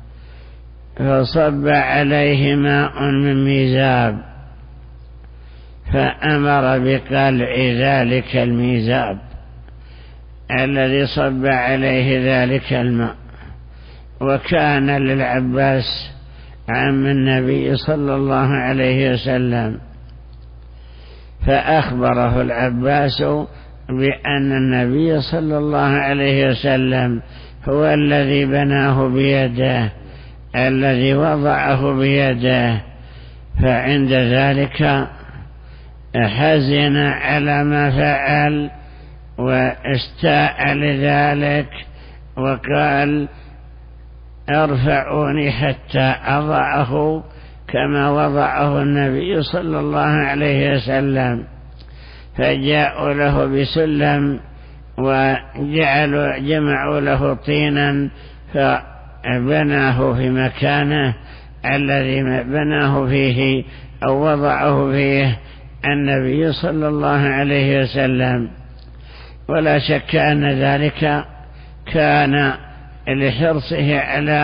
فصب عليه ماء من ميزاب، فأمر بقلع ذلك الميزاب الذي صب عليه ذلك الماء. وكان للعباس عم النبي صلى الله عليه وسلم، فأخبره العباس بأن النبي صلى الله عليه وسلم هو الذي بناه بيده، الذي وضعه بيده. فعند ذلك حزن على ما فعل واستاء لذلك، وقال ارفعوني حتى أضعه كما وضعه النبي صلى الله عليه وسلم. فجاءوا له بسلم وجمعوا له طينا فبناه في مكانه الذي بناه فيه أو وضعه فيه النبي صلى الله عليه وسلم. ولا شك أن ذلك كان لحرصه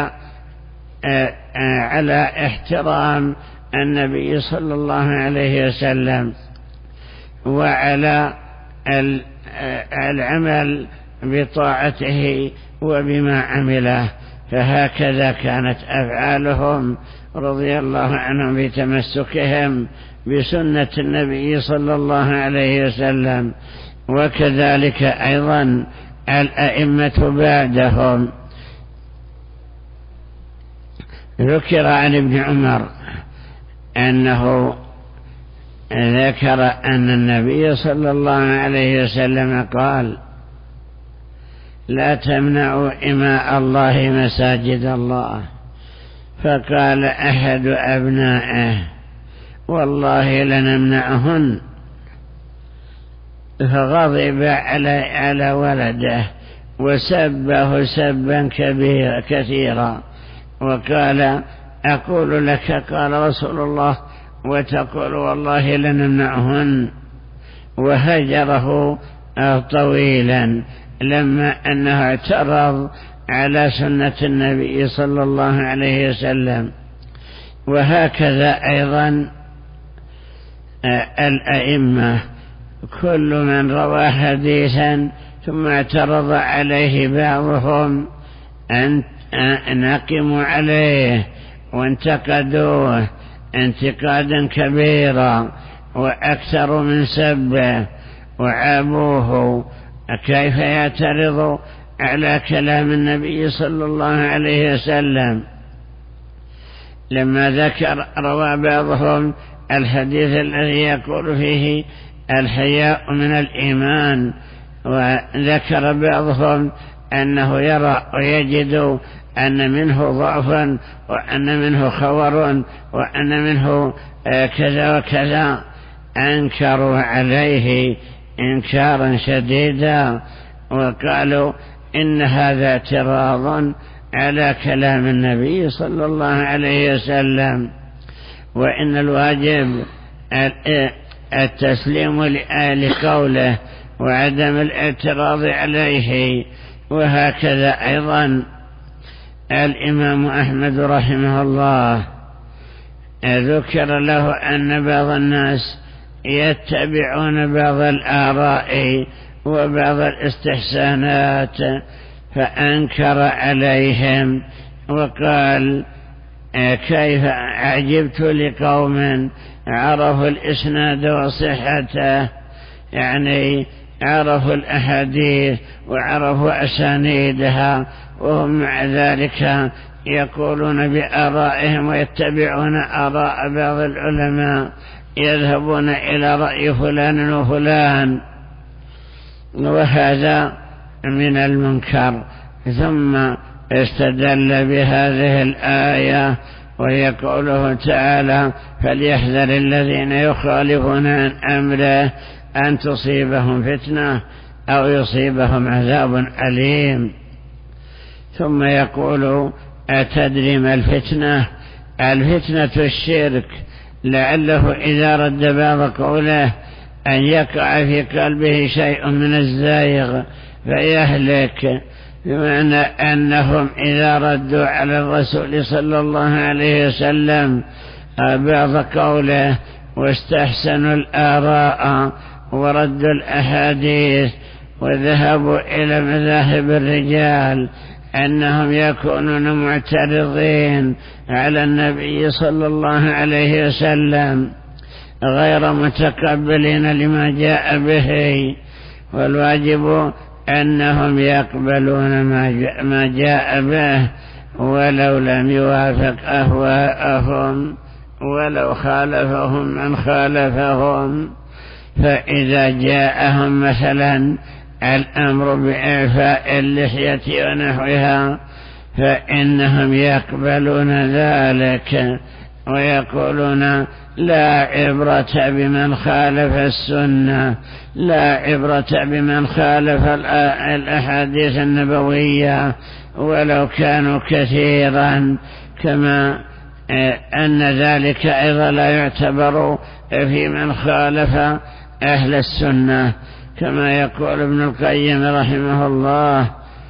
على احترام النبي صلى الله عليه وسلم وعلى العمل بطاعته وبما عمله. فهكذا كانت أفعالهم رضي الله عنهم بتمسكهم بسنة النبي صلى الله عليه وسلم، وكذلك أيضا الأئمة بعدهم. ذكر عن ابن عمر أنه ذكر أن النبي صلى الله عليه وسلم قال لا تمنعوا إماء الله مساجد الله. فقال أحد أبنائه والله لنمنعهن، فغضب على ولده وسبه سبا كثيرا وقال أقول لك قال رسول الله وتقول والله لنمنعهن. وهجره طويلا لما أنه اعترض على سنة النبي صلى الله عليه وسلم. وهكذا أيضا الأئمة كل من روى حديثا ثم اعترض عليه بعضهم أن نقموا عليه وانتقدوه انتقادا كبيرا وأكثر من سبه وعابوه. كيف يعترض على كلام النبي صلى الله عليه وسلم؟ لما روى بعضهم الحديث الذي يقول فيه الحياء من الإيمان، وذكر بعضهم أنه يرى ويجد أن منه ضعفا وأن منه خور وأن منه كذا وكذا، أنكروا عليه إنكارا شديدا وقالوا إن هذا اعتراض على كلام النبي صلى الله عليه وسلم، وإن الواجب التسليم لقوله وعدم الاعتراض عليه. وهكذا أيضا الإمام أحمد رحمه الله ذكر له أن بعض الناس يتبعون بعض الآراء وبعض الاستحسانات، فأنكر عليهم وقال: كيف عجبت لقوم عرفوا الإسناد وصحته، يعني عرفوا الأحاديث وعرفوا أسانيدها، وهم مع ذلك يقولون بآرائهم ويتبعون آراء بعض العلماء، يذهبون إلى رأي فلان وفلان، وهذا من المنكر. ثم استدل بهذه الآية وهي قوله تعالى: فليحذر الذين يخالفون عن أمره أن تصيبهم فتنة أو يصيبهم عذاب أليم. ثم يقول: أتدري ما الفتنة؟ الفتنة الشرك، لعله إذا رد بعض قوله أن يقع في قلبه شيء من الزائغ فيهلك، بمعنى أنهم إذا ردوا على الرسول صلى الله عليه وسلم بعض قوله واستحسنوا الآراء وردوا الأحاديث وذهبوا إلى مذاهب الرجال أنهم يكونون معترضين على النبي صلى الله عليه وسلم غير متقبلين لما جاء به، والواجب أنهم يقبلون ما جاء به ولو لم يوافق أهواءهم ولو خالفهم من خالفهم. فإذا جاءهم مثلا الأمر بإعفاء اللحية ونحوها فإنهم يقبلون ذلك ويقولون: لا عبرة بمن خالف السنة، لا عبرة بمن خالف الأحاديث النبوية ولو كانوا كثيرا، كما أن ذلك أيضا لا يعتبر في من خالف أهل السنة، كما يقول ابن القيم رحمه الله: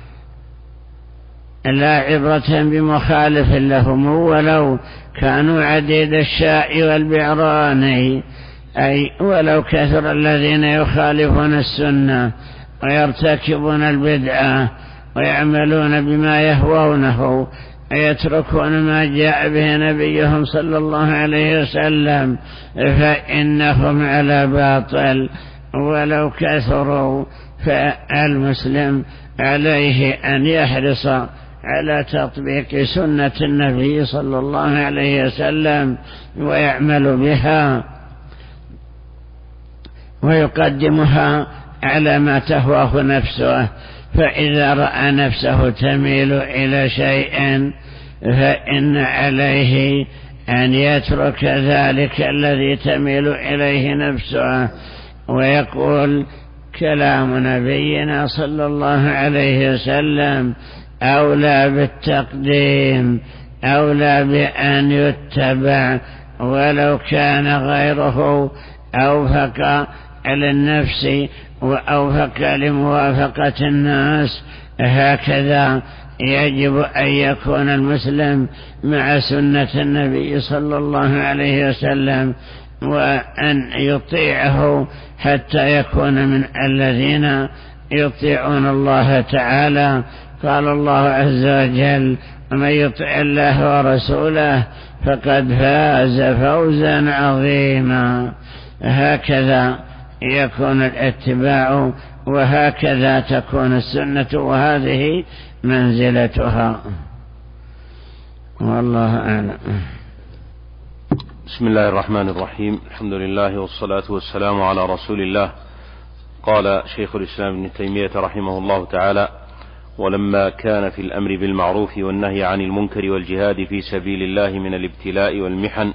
لا عبرة بمخالف لهم ولو كانوا عديد الشاء والبعران، أي ولو كثر الذين يخالفون السنة ويرتكبون البدعة ويعملون بما يهوونه ويتركون ما جاء به نبيهم صلى الله عليه وسلم، فإنهم على باطل ولو كثروا. فالمسلم عليه أن يحرص على تطبيق سنة النبي صلى الله عليه وسلم ويعمل بها ويقدمها على ما تهواه نفسه. فإذا رأى نفسه تميل إلى شيء فإن عليه أن يترك ذلك الذي تميل إليه نفسه ويقول: كلام نبينا صلى الله عليه وسلم أولى بالتقديم، أولى بأن يتبع ولو كان غيره أوفق للنفس وأوفق لموافقة الناس. هكذا يجب أن يكون المسلم مع سنة النبي صلى الله عليه وسلم وأن يطيعه حتى يكون من الذين يطيعون الله تعالى. قال الله عز وجل: ومن يطع الله ورسوله فقد فاز فوزا عظيما. هكذا يكون الاتباع وهكذا تكون السنة، وهذه منزلتها، والله أعلم. بسم الله الرحمن الرحيم، الحمد لله والصلاة والسلام على رسول الله. قال شيخ الإسلام ابن تيمية رحمه الله تعالى: ولما كان في الأمر بالمعروف والنهي عن المنكر والجهاد في سبيل الله من الابتلاء والمحن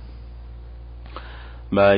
ما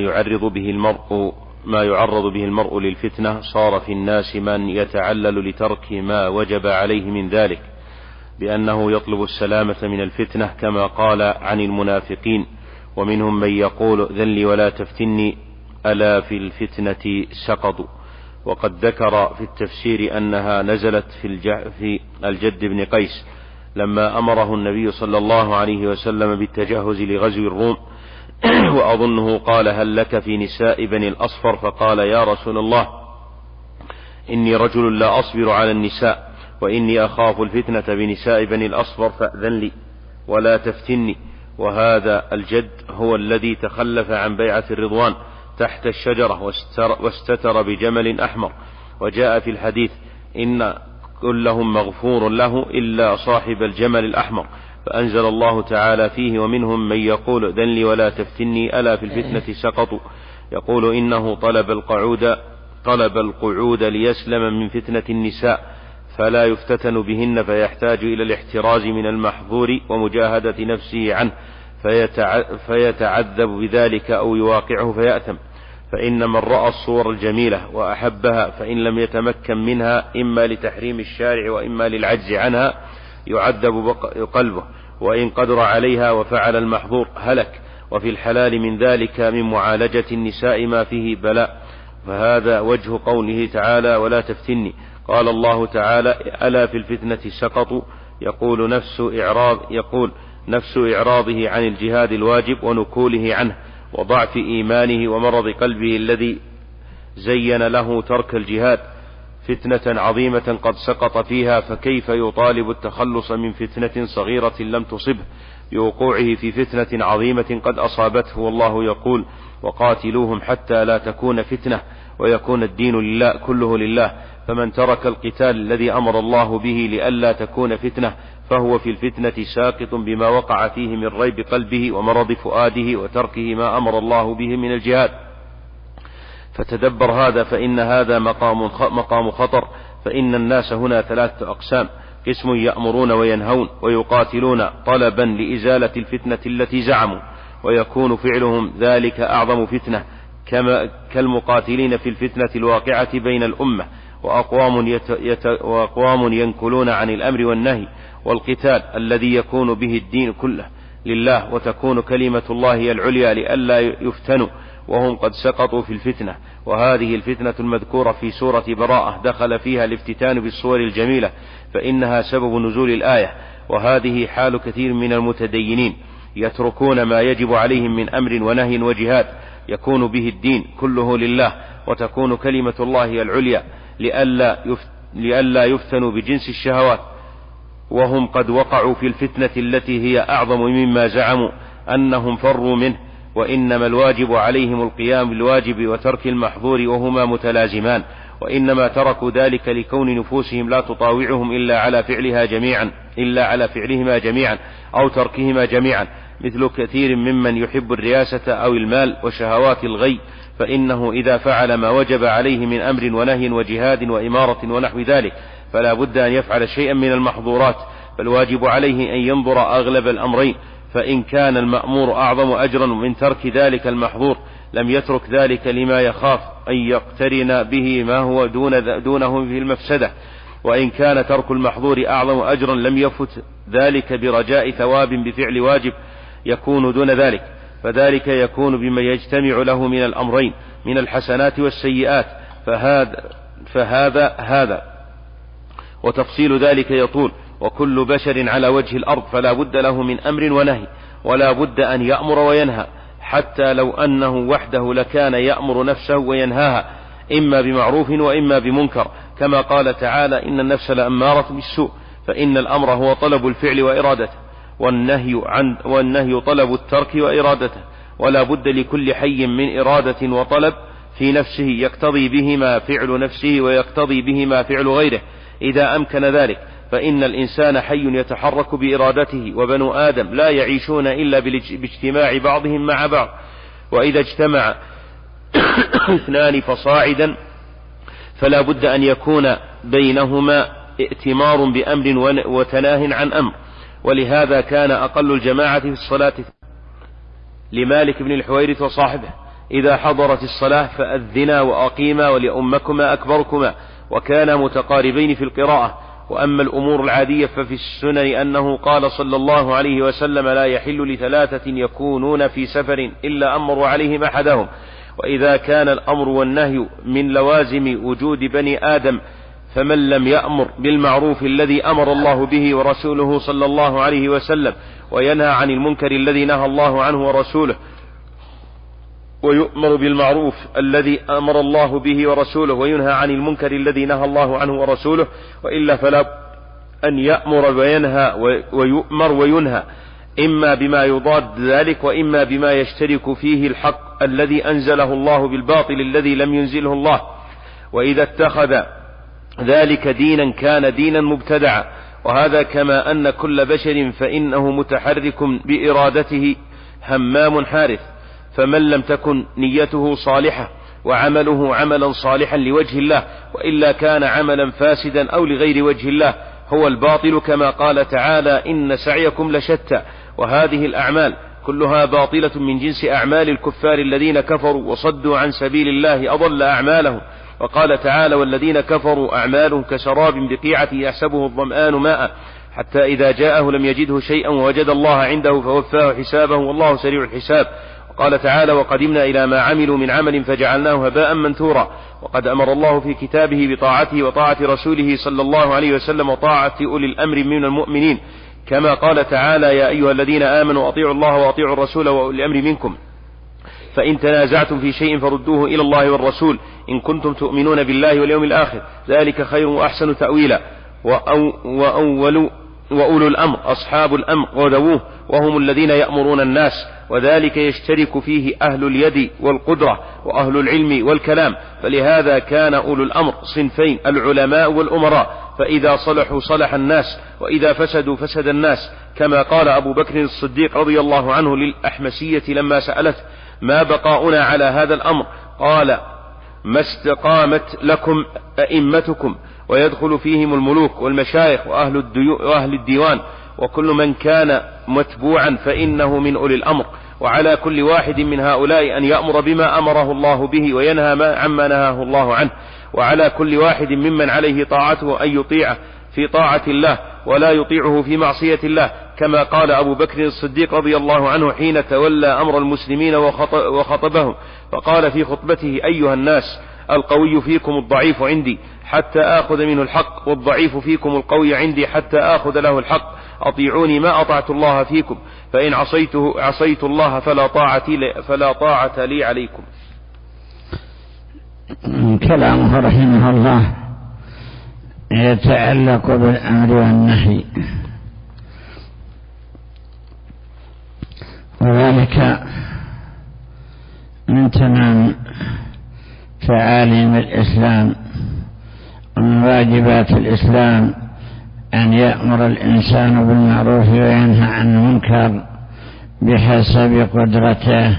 يعرض به المرء للفتنة، صار في الناس من يتعلل لترك ما وجب عليه من ذلك بأنه يطلب السلامة من الفتنة، كما قال عن المنافقين: ومنهم من يقول ذن لي ولا تفتني ألا في الفتنة سقطوا. وقد ذكر في التفسير أنها نزلت في الجد بن قيس لما أمره النبي صلى الله عليه وسلم بالتجهز لغزو الروم، وأظنه قال: هل لك في نساء بني الأصفر؟ فقال: يا رسول الله، إني رجل لا أصبر على النساء، وإني أخاف الفتنة بنساء بني الأصفر، فأذن لي ولا تفتني. وهذا الجد هو الذي تخلف عن بيعة الرضوان تحت الشجرة واستتر بجمل أحمر. وجاء في الحديث: إن كلهم مغفور له إلا صاحب الجمل الأحمر. فأنزل الله تعالى فيه: ومنهم من يقول أذن لي ولا تفتني، ألا في الفتنة سقطوا. يقول إنه طلب القعود ليسلم من فتنة النساء، فلا يفتتن بهن، فيحتاج إلى الاحتراز من المحظور ومجاهدة نفسه عنه، فيتعذب بذلك أو يواقعه فيأثم. فإن من رأى الصور الجميلة وأحبها فإن لم يتمكن منها، إما لتحريم الشارع وإما للعجز عنها، يعذب قلبه، وإن قدر عليها وفعل المحظور هلك. وفي الحلال من ذلك من معالجة النساء ما فيه بلاء. فهذا وجه قوله تعالى: ولا تفتني. قال الله تعالى: ألا في الفتنة سقطوا. يقول نفس إعراضه عن الجهاد الواجب ونكوله عنه، وضعف إيمانه ومرض قلبه الذي زين له ترك الجهاد فتنة عظيمة قد سقط فيها، فكيف يطالب التخلص من فتنة صغيرة لم تصبه بوقوعه في فتنة عظيمة قد أصابته؟ والله يقول: وقاتلوهم حتى لا تكون فتنة ويكون الدين كله لله. فمن ترك القتال الذي أمر الله به لئلا تكون فتنة، فهو في الفتنة ساقط بما وقع فيه من ريب قلبه ومرض فؤاده وتركه ما أمر الله به من الجهاد. فتدبر هذا، فإن هذا مقام خطر. فإن الناس هنا 3 أقسام: قسم يأمرون وينهون ويقاتلون طلبا لإزالة الفتنة التي زعموا، ويكون فعلهم ذلك أعظم فتنة، كالمقاتلين في الفتنة الواقعة بين الأمة، وأقوام ينكلون عن الأمر والنهي والقتال الذي يكون به الدين كله لله، وتكون كلمة الله العليا لئلا يفتنوا وهم قد سقطوا في الفتنة. وهذه الفتنة المذكورة في سورة براءة دخل فيها الافتتان بالصور الجميلة، فإنها سبب نزول الآية. وهذه حال كثير من المتدينين، يتركون ما يجب عليهم من أمر ونهي وجهاد يكون به الدين كله لله، وتكون كلمة الله العليا لئلا يفتنوا بجنس الشهوات، وهم قد وقعوا في الفتنة التي هي أعظم مما زعموا أنهم فروا منه. وإنما الواجب عليهم القيام بالواجب وترك المحظور، وهما متلازمان، وإنما تركوا ذلك لكون نفوسهم لا تطاوعهم إلا على فعلهما جميعا أو تركهما جميعا، مثل كثير ممن يحب الرياسة أو المال وشهوات الغي، فإنه إذا فعل ما وجب عليه من أمر ونهي وجهاد وإمارة ونحو ذلك فلا بد أن يفعل شيئا من المحظورات، فالواجب عليه أن ينظر أغلب الأمرين، فإن كان المأمور أعظم أجرا من ترك ذلك المحظور لم يترك ذلك لما يخاف أن يقترن به ما هو دونه في المفسدة، وإن كان ترك المحظور أعظم أجرا لم يفت ذلك برجاء ثواب بفعل واجب يكون دون ذلك، فذلك يكون بما يجتمع له من الأمرين من الحسنات والسيئات، فهذا وتفصيل ذلك يطول. وكل بشر على وجه الأرض فلا بد له من أمر ونهي، ولا بد أن يأمر وينهى، حتى لو أنه وحده لكان يأمر نفسه وينهاها، إما بمعروف وإما بمنكر، كما قال تعالى: إن النفس لأمارة بالسوء. فإن الأمر هو طلب الفعل وإرادته، والنهي طلب الترك وإرادته، ولا بد لكل حي من إرادة وطلب في نفسه يقتضي بهما فعل نفسه ويقتضي بهما فعل غيره إذا أمكن ذلك. فإن الإنسان حي يتحرك بإرادته، وبنو آدم لا يعيشون إلا باجتماع بعضهم مع بعض، وإذا اجتمع 2 فصاعدا فلا بد أن يكون بينهما ائتمار بأمر وتناه عن أمر. ولهذا كان أقل الجماعة في الصلاة لمالك بن الحويرث وصاحبه: إذا حضرت الصلاة فأذنا وأقيما ولأمكما أكبركما، وكانا متقاربين في القراءة. وأما الأمور العادية ففي السنن أنه قال صلى الله عليه وسلم: لا يحل ل3 يكونون في سفر إلا أمروا عليهم أحدهم. وإذا كان الأمر والنهي من لوازم وجود بني آدم فمن لم يأمر بالمعروف الذي أمر الله به ورسوله صلى الله عليه وسلم وينهى عن المنكر الذي نهى الله عنه ورسوله ويؤمر بالمعروف الذي أمر الله به ورسوله وينهى عن المنكر الذي نهى الله عنه ورسوله، وإلا فلا أن يأمر وينهى ويؤمر وينهى، إما بما يضاد ذلك وإما بما يشترك فيه الحق الذي أنزله الله بالباطل الذي لم ينزله الله. وإذا اتخذ ذلك دينا كان دينا مبتدعا، وهذا كما أن كل بشر فإنه متحرك بإرادته همام حارث، فمن لم تكن نيته صالحة وعمله عملا صالحا لوجه الله وإلا كان عملا فاسدا أو لغير وجه الله هو الباطل، كما قال تعالى إن سعيكم لشتى. وهذه الأعمال كلها باطلة من جنس أعمال الكفار الذين كفروا وصدوا عن سبيل الله أضل أعمالهم. وقال تعالى والذين كفروا أعمالهم كسراب بقيعة يحسبه الظمآن ماء حتى إذا جاءه لم يجده شيئا ووجد الله عنده فوفاه حسابه والله سريع الحساب. قال تعالى وقدمنا إلى ما عملوا من عمل فجعلناه هباء منثورا. وقد أمر الله في كتابه بطاعته وطاعة رسوله صلى الله عليه وسلم وطاعة أولي الأمر من المؤمنين، كما قال تعالى يا أيها الذين آمنوا أطيعوا الله وأطيعوا الرسول وأولي الأمر منكم فإن تنازعتم في شيء فردوه إلى الله والرسول إن كنتم تؤمنون بالله واليوم الآخر ذلك خير وأحسن تأويلا. وأولو الأمر أصحاب الأمر وذووه وهم الذين يأمرون الناس، وذلك يشترك فيه أهل اليد والقدرة وأهل العلم والكلام، فلهذا كان أولو الأمر صنفين العلماء والأمراء، فإذا صلحوا صلح الناس وإذا فسدوا فسد الناس، كما قال أبو بكر الصديق رضي الله عنه للأحمسية لما سألت ما بقاؤنا على هذا الأمر؟ قال ما استقامت لكم أئمتكم ويدخل فيهم الملوك والمشايخ وأهل الديوان وكل من كان متبوعا فإنه من أولي الأمر، وعلى كل واحد من هؤلاء أن يأمر بما أمره الله به وينهى عما نهاه الله عنه، وعلى كل واحد ممن عليه طاعته أن يطيعه في طاعة الله ولا يطيعه في معصية الله، كما قال أبو بكر الصديق رضي الله عنه حين تولى أمر المسلمين وخطبهم فقال في خطبته أيها الناس القوي فيكم الضعيف عندي حتى آخذ منه الحق والضعيف فيكم القوي عندي حتى آخذ له الحق، أطيعوني ما أطعت الله فيكم فإن عصيت الله فلا طاعة لي عليكم. كلامه رحمه الله يتعلق بالأمر والنهي، وذلك من تمام تعاليم الإسلام ومن واجبات الإسلام أن يأمر الإنسان بالمعروف وينهى عن المنكر بحسب قدرته،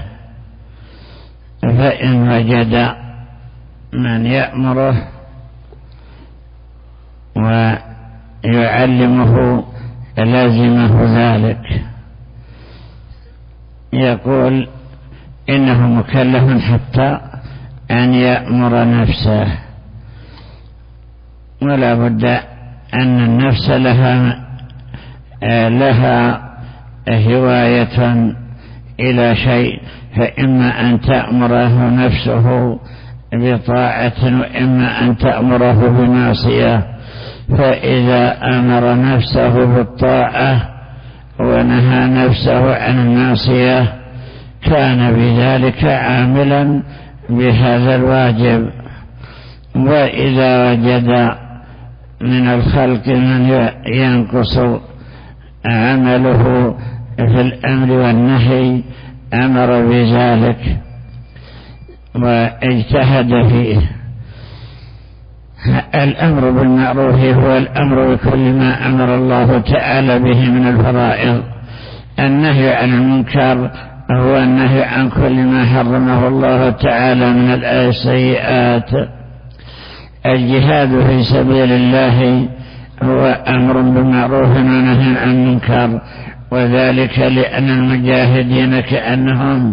فإن وجد من يأمره ويعلمه لازمه ذلك، يقول إنه مكلف حتى أن يأمر نفسه، ولا بد أن النفس لها هواية إلى شيء، فإما أن تأمره نفسه بطاعة وإما أن تأمره بمعصية، فإذا أمر نفسه بالطاعة ونهى نفسه عن المعصية كان بذلك عاملا بهذا الواجب. وإذا وجد من الخلق من ينقص عمله في الأمر والنهي أمر بذلك واجتهد فيه. الأمر بالمعروف هو الأمر بكل ما أمر الله تعالى به من الفرائض، النهي عن المنكر هو النهي عن كل ما حرمه الله تعالى من السيئات. الجهاد في سبيل الله هو أمر بالمعروف ونهي عن المنكر، وذلك لأن المجاهدين كأنهم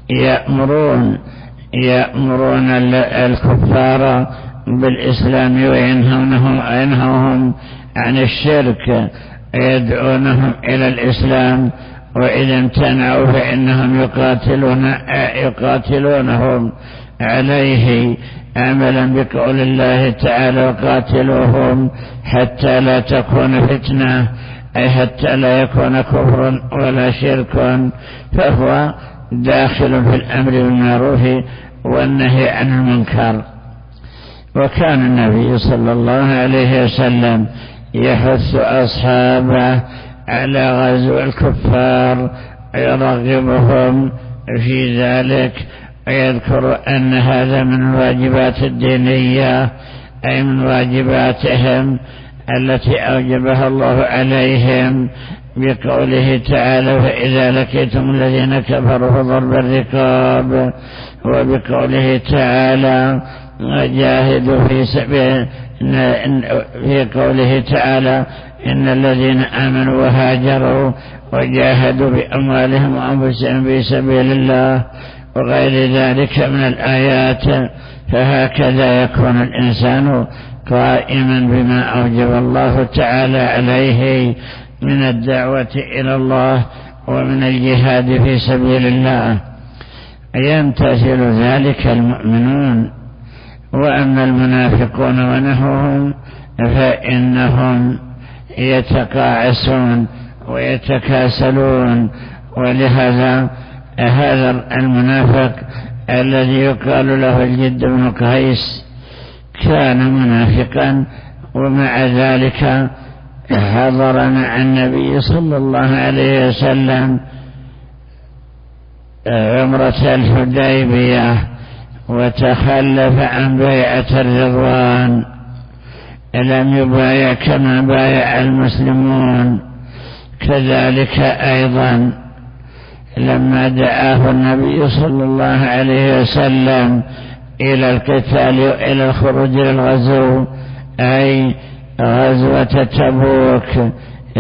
يأمرون الكفار بالإسلام وينهونهم عن الشرك، يدعونهم إلى الإسلام، وإذا امتنعوا فإنهم يقاتلونهم عليه عملا بقول الله تعالى وقاتلوهم حتى لا تكون فتنة، أي حتى لا يكون كفر ولا شرك، فهو داخل في الأمر بالمعروف والنهي عن المنكر. وكان النبي صلى الله عليه وسلم يحث أصحابه على غزو الكفار، يرغبهم في ذلك، ويذكر أن هذا من الواجبات الدينية، أي من واجباتهم التي أوجبها الله عليهم بقوله تعالى فإذا لقيتم الذين كفروا فضرب الرقاب، وبقوله تعالى جاهدوا في سبيل، في قوله تعالى إن الذين آمنوا وهاجروا وجاهدوا بأموالهم وأنفسهم في سبيل الله وغير ذلك من الآيات. فهكذا يكون الإنسان قائما بما أوجب الله تعالى عليه من الدعوة إلى الله ومن الجهاد في سبيل الله، يمتثل ذلك المؤمنون. وأما المنافقون ونحوهم فإنهم يتقاعسون ويتكاسلون. ولهذا هذا المنافق الذي يقال له الجد بن قيس كان منافقا، ومع ذلك حضر مع النبي صلى الله عليه وسلم عمرة الحديبية وتخلف عن بيعة الرضوان، لم يبايع كما بايع المسلمون. كذلك أيضا لما دعاه النبي صلى الله عليه وسلم إلى القتال وإلى الخروج للغزو، أي غزوة تبوك،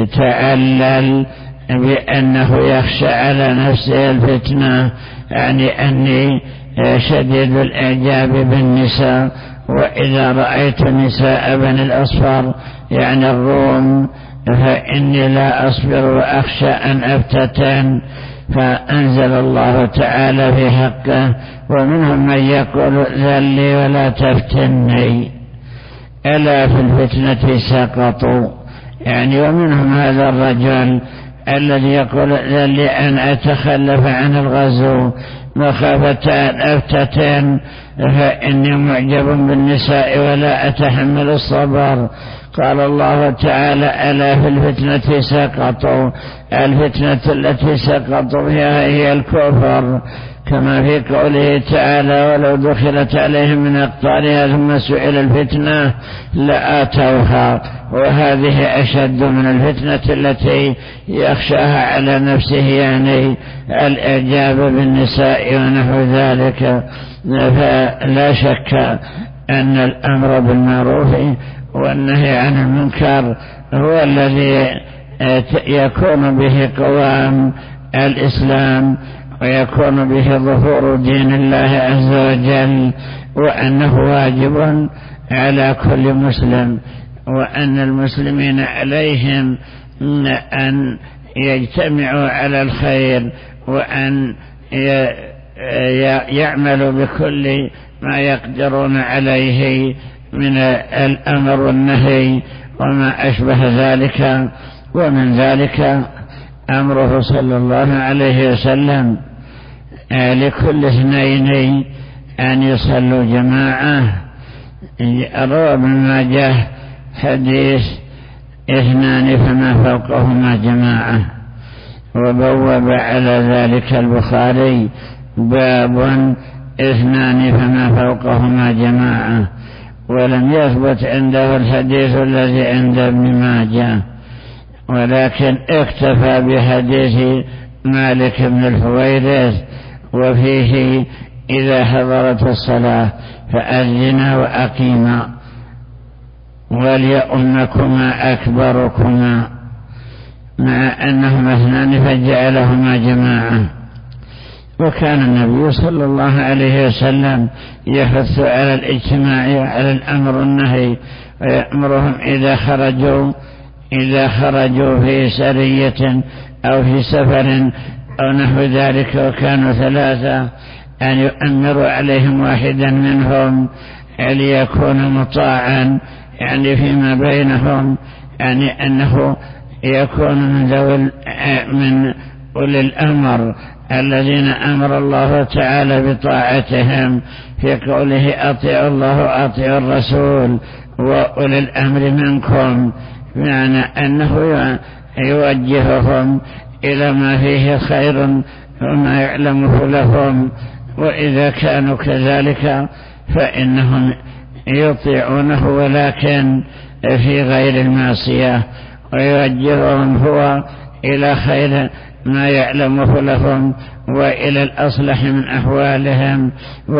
تعلل بأنه يخشى على نفسه الفتنة، يعني أني شديد الإعجاب بالنساء، وإذا رأيت نساء بني الأصفر يعني الروم فإني لا أصبر وأخشى أن أفتتن. فأنزل الله تعالى في حقه ومنهم من يقول ذلي ولا تفتني، ألا في الفتنة سقطوا، يعني ومنهم هذا الرجل الذي يقول ذلي أن أتخلف عن الغزو مخافة أن أفتتن، فإني معجب بالنساء ولا أتحمل الصبر. قال الله تعالى ألا في الفتنة سقطوا، الفتنة التي سقطوا فيها هي الكفر، كما في قوله تعالى ولو دخلت عليهم من أقطارها ثم سئل الفتنة لآتوها. وهذه أشد من الفتنة التي يخشاها على نفسه، يعني الإعجاب بالنساء ونحو ذلك. فلا شك أن الأمر بالمعروف والنهي عن المنكر هو الذي يكون به قوام الإسلام ويكون به ظهور دين الله عز وجل، وأنه واجب على كل مسلم، وأن المسلمين عليهم أن يجتمعوا على الخير وأن يعملوا بكل ما يقدرون عليه من الأمر والنهي وما أشبه ذلك. ومن ذلك أمره صلى الله عليه وسلم لكل اثنين أن يصلوا جماعة. روى ابن ماجه حديث 2 فما فوقهما جماعة، وبوب على ذلك البخاري باب 2 فما فوقهما جماعة، ولم يثبت عنده الحديث الذي عند ابن ماجه، ولكن اكتفى بحديث مالك بن الحويرث وفيه إذا حضرت الصلاة فأذنا وأقيما وليؤمكما أكبركما، مع أنهما 2 فجعلهما جماعة. وكان النبي صلى الله عليه وسلم يحث على الاجتماع وعلى الأمر والنهي، ويأمرهم إذا خرجوا في سرية أو في سفر أو نحو ذلك، وكانوا 3 أن يؤمر عليهم واحدا منهم ليكون مطاعا يعني فيما بينهم، يعني أنه يكون من أولي الأمر الذين أمر الله تعالى بطاعتهم في قوله أطيعوا الله وأطيعوا الرسول وأولي الأمر منكم، بمعنى أنه يوجههم إلى ما فيه خير وما يعلمه لهم، وإذا كانوا كذلك فإنهم يطيعونه ولكن في غير المعصية، ويوجههم هو إلى خير ما يعلمه لهم وإلى الأصلح من أحوالهم.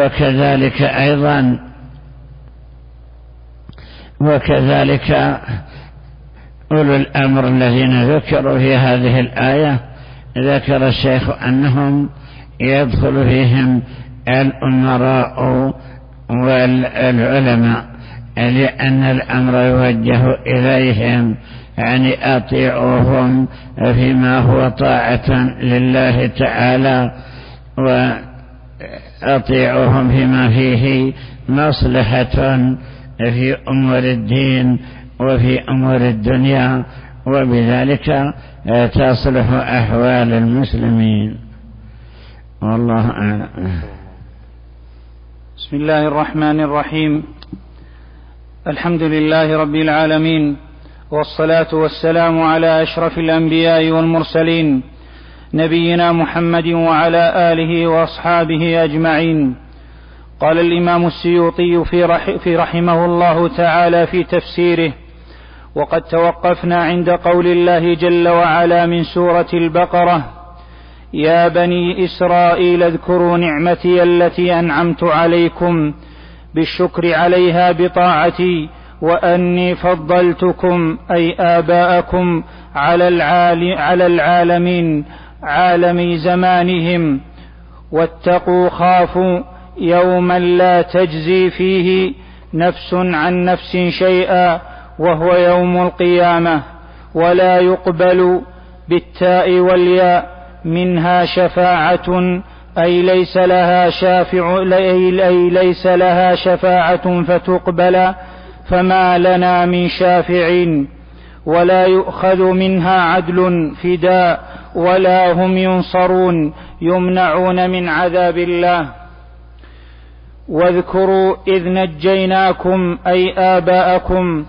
وكذلك أولو الأمر الذين ذكروا في هذه الآية ذكر الشيخ أنهم يدخل فيهم الأمراء والعلماء، لأن الأمر يوجه إليهم، يعني أطيعوهم فيما هو طاعة لله تعالى، وأطيعوهم فيما فيه مصلحة في أمور الدين وفي أمور الدنيا، وبذلك تصلح أحوال المسلمين. والله أعلم. بسم الله الرحمن الرحيم. الحمد لله رب العالمين، والصلاة والسلام على أشرف الأنبياء والمرسلين، نبينا محمد وعلى آله وأصحابه أجمعين. قال الإمام السيوطي في رحمه الله تعالى في تفسيره: وقد توقفنا عند قول الله جل وعلا من سورة البقرة: يا بني إسرائيل اذكروا نعمتي التي أنعمت عليكم بالشكر عليها بطاعتي، وأني فضلتكم أي آباءكم على العالمين عالمي زمانهم، واتقوا خافوا يوما لا تجزي فيه نفس عن نفس شيئا وهو يوم القيامة، ولا يقبل بالتاء والياء منها شفاعة أي ليس لها شفاعة فتقبل، فما لنا من شافعين، ولا يؤخذ منها عدل فداء، ولا هم ينصرون يمنعون من عذاب الله. واذكروا إذ نجيناكم أي آباءكم،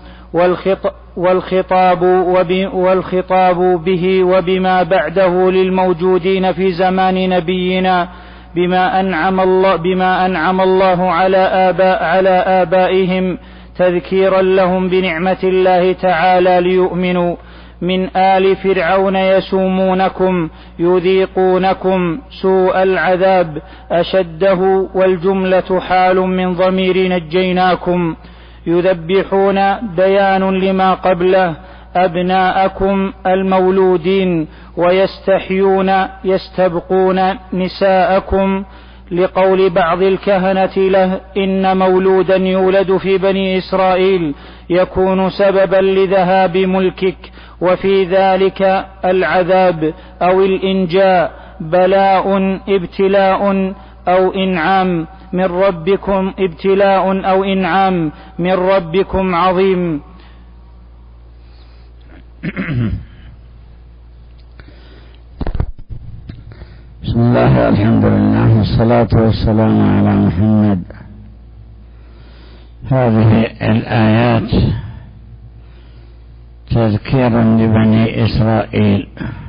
والخطاب به وبما بعده للموجودين في زمان نبينا، بما أنعم الله على آبائهم تذكيرا لهم بنعمة الله تعالى ليؤمنوا. من آل فرعون يسومونكم يذيقونكم سوء العذاب أشده، والجملة حال من ضمير نجيناكم. يذبحون بيان لما قبله أبناءكم المولودين، ويستحيون يستبقون نساءكم، لقول بعض الكهنة له: إن مولودا يولد في بني إسرائيل يكون سببا لذهاب ملكك. وفي ذلك العذاب أو الإنجاء بلاء ابتلاء أو إنعام من ربكم، ابتلاء أو إنعام من ربكم عظيم. بسم الله الحمد لله والصلاة والسلام على محمد. هذه الآيات تذكير لبني إسرائيل،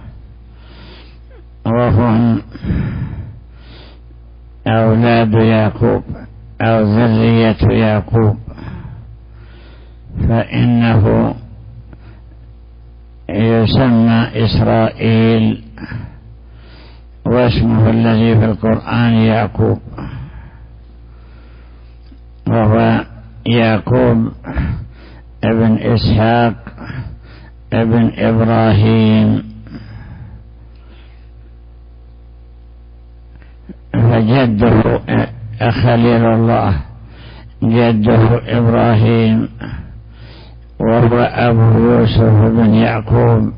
وهم أولاد يعقوب أو ذرية يعقوب، فإنه يسمى إسرائيل، واسمه الذي في القرآن يعقوب، وهو يعقوب ابن إسحاق ابن إبراهيم، فجده خليل الله جده إبراهيم، وهو أبو يوسف بن يعقوب.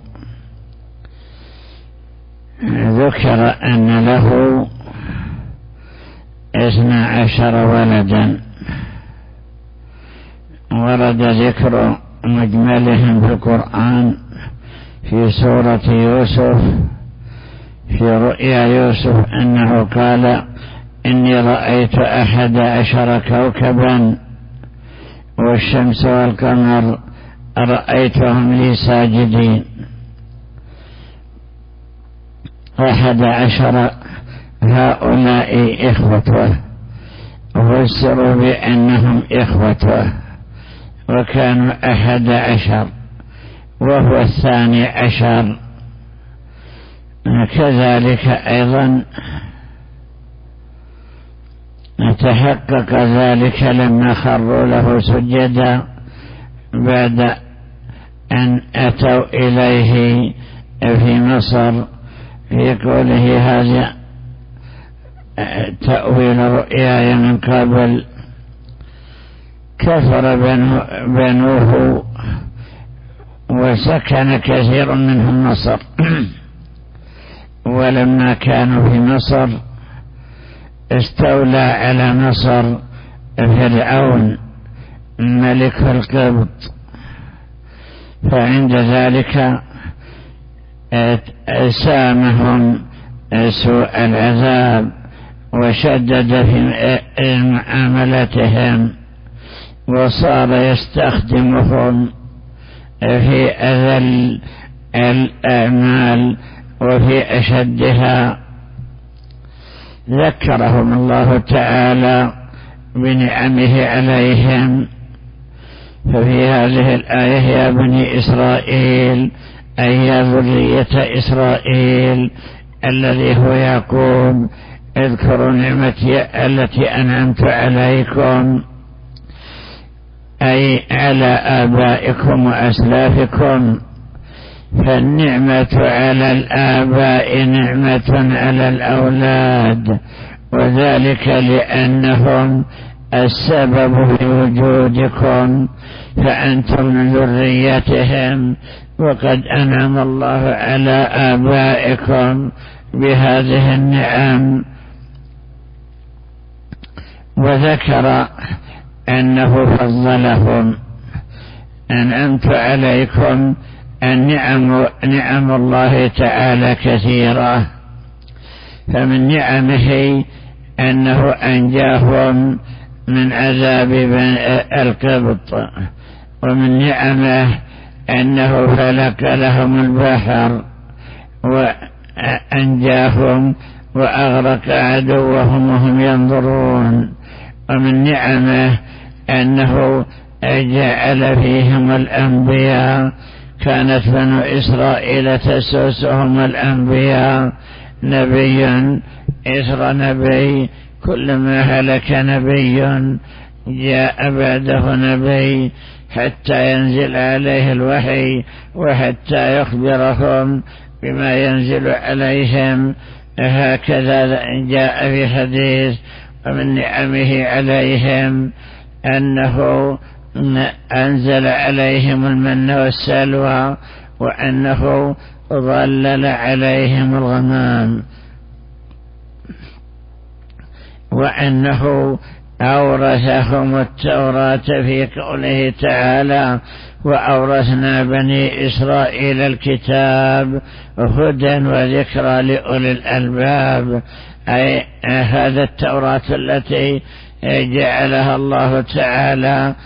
ذكر أن له 12 ولدا، ورد ذكر مجملهم في القرآن في سورة يوسف في رؤيا يوسف أنه قال: إني رأيت 11 كوكبا والشمس والقمر رأيتهم لي ساجدين. 11 هؤلاء إخوته، فسروا بأنهم إخوته، وكانوا 11 وهو 12. كذلك أيضا تحقق ذلك لما خروا له سجدا بعد أن أتوا إليه في مصر في قوله: هذا تأويل رؤياي من قبل. كفر بنوه وسكن كثير منهم مصر. ولما كانوا في مصر استولى على مصر فرعون ملك القبط، فعند ذلك سامهم سوء العذاب وشدد في معاملتهم، وصار يستخدمهم في أذل الأعمال وفي أشدها. ذكرهم الله تعالى بنعمه عليهم، ففي هذه الآية: يا بني إسرائيل، أي يا ذرية إسرائيل الذي هو يعقوب، اذكروا نعمتي التي أنعمت عليكم، أي على آبائكم وأسلافكم. فالنعمة على الآباء نعمة على الأولاد، وذلك لأنهم السبب في وجودكم، فأنتم من ذريتهم، وقد أنعم الله على آبائكم بهذه النعم. وذكر أنه فضلهم: أنعمت عليكم. نعم الله تعالى كثيرة، فمن نعمه أنه أنجاهم من عذاب القبط، ومن نعمه أنه فلك لهم البحر وأنجاهم وأغرق عدوهم وهم ينظرون، ومن نعمه أنه جعل فيهم الأنبياء. كانت بنو إسرائيل تسوسهم الأنبياء، نبي إثر نبي، كلما هلك نبي جاء بعده نبي حتى ينزل عليه الوحي، وحتى يخبرهم بما ينزل عليهم. هكذا جاء في حديث: ومن نعمه عليهم أنه أنزل عليهم المن والسلوى، وأنه ظلل عليهم الغمام، وأنه أورثهم التوراة في قوله تعالى: وأورثنا بني إسرائيل الكتاب هدى وذكرى لأولي الألباب. أي هذا التوراة التي جعلها الله تعالى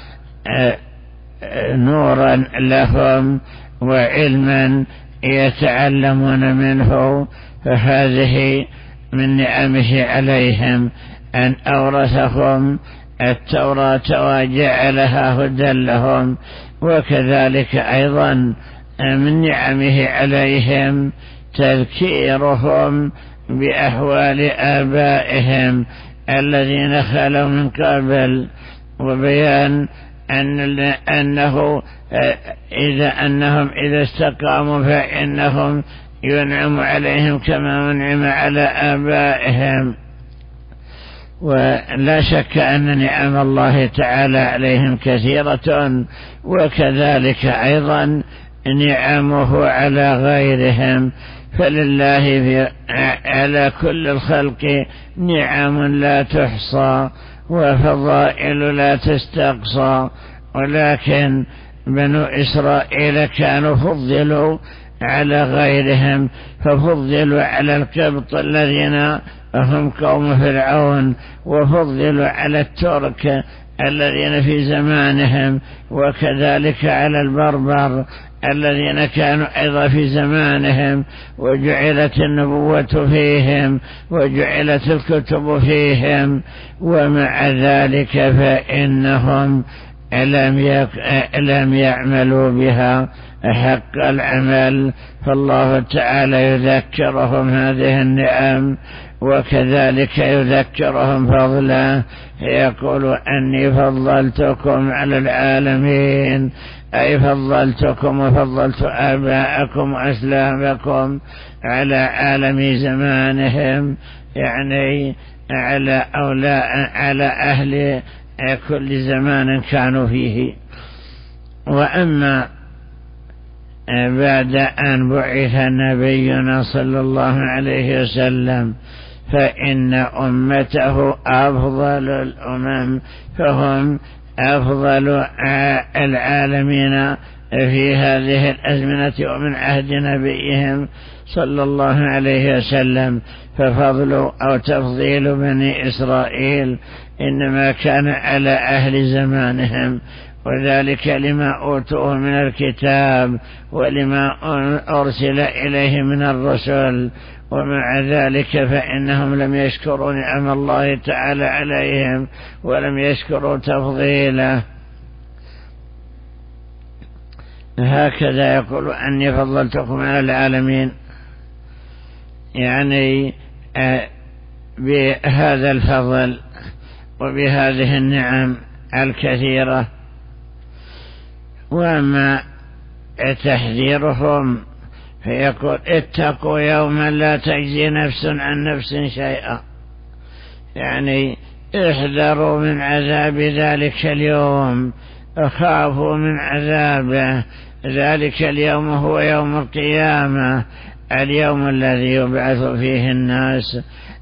نورا لهم وعلما يتعلمون منه، فهذه من نعمه عليهم أن أورثهم التوراة وجعلها هدى لهم. وكذلك أيضا من نعمه عليهم تذكيرهم بأحوال آبائهم الذين خلوا من قبل، وبيان أنهم إذا استقاموا فإنهم ينعم عليهم كما أنعم على آبائهم. ولا شك أن نعم الله تعالى عليهم كثيرة، وكذلك أيضا نعمه على غيرهم، فلله على كل الخلق نعم لا تحصى وفضائل لا تستقصى، ولكن بنو إسرائيل كانوا فضلوا على غيرهم، ففضلوا على القبط الذين هم قوم فرعون، وفضلوا على الترك الذين في زمانهم، وكذلك على البربر الذين كانوا أيضا في زمانهم، وجعلت النبوة فيهم وجعلت الكتب فيهم، ومع ذلك فإنهم لم يعملوا بها حق العمل، فالله تعالى يذكرهم هذه النعم، وكذلك يذكرهم فضله، يقول أني فضلتكم على العالمين، أي فضلتكم وفضلت آباءكم وأسلافكم على عالم زمانهم، يعني على أهل كل زمان كانوا فيه. وأما بعد أن بعث نبينا صلى الله عليه وسلم فإن أمته أفضل الأمم، فهم أفضل العالمين في هذه الأزمنة ومن عهد نبيهم صلى الله عليه وسلم، ففضل أو تفضيل بني إسرائيل إنما كان على أهل زمانهم، وذلك لما أوتوه من الكتاب ولما أرسل إليه من الرسل، ومع ذلك فإنهم لم يشكروا نعم الله تعالى عليهم ولم يشكروا تفضيله. هكذا يقول أني فضلتكم على العالمين، يعني بهذا الفضل وبهذه النعم الكثيرة. وأما تحذيرهم فيقول اتقوا يوما لا تجزي نفس عن نفس شيئا، يعني احذروا من عذاب ذلك اليوم، خافوا من عذابه. ذلك اليوم هو يوم القيامة، اليوم الذي يبعث فيه الناس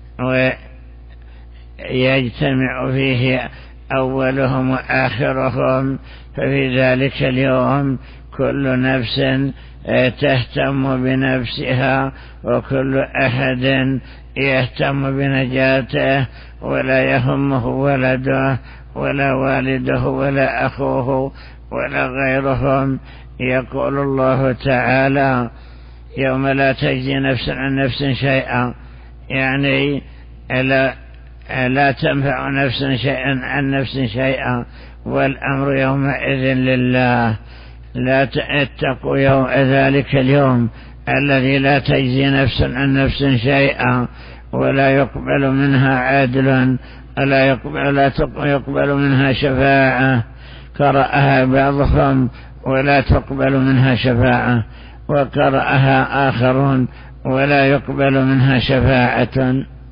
ويجتمع فيه أولهم وآخرهم، ففي ذلك اليوم كل نفس تهتم بنفسها، وكل أحد يهتم بنجاته، ولا يهمه ولده ولا والده ولا أخوه ولا غيرهم. يقول الله تعالى يوم لا تجزي نفس عن نفس شيئا، يعني لا تنفع نفس شيئا عن نفس شيئا، والأمر يومئذ لله. لا تتقوا يوم ذلك اليوم الذي لا تجزي نفس عن نفس شيئا، ولا يقبل منها عدل، ولا يقبل منها شفاعة. قرأها بعضهم ولا تقبل منها شفاعة، وقرأها آخرون ولا يقبل منها شفاعة.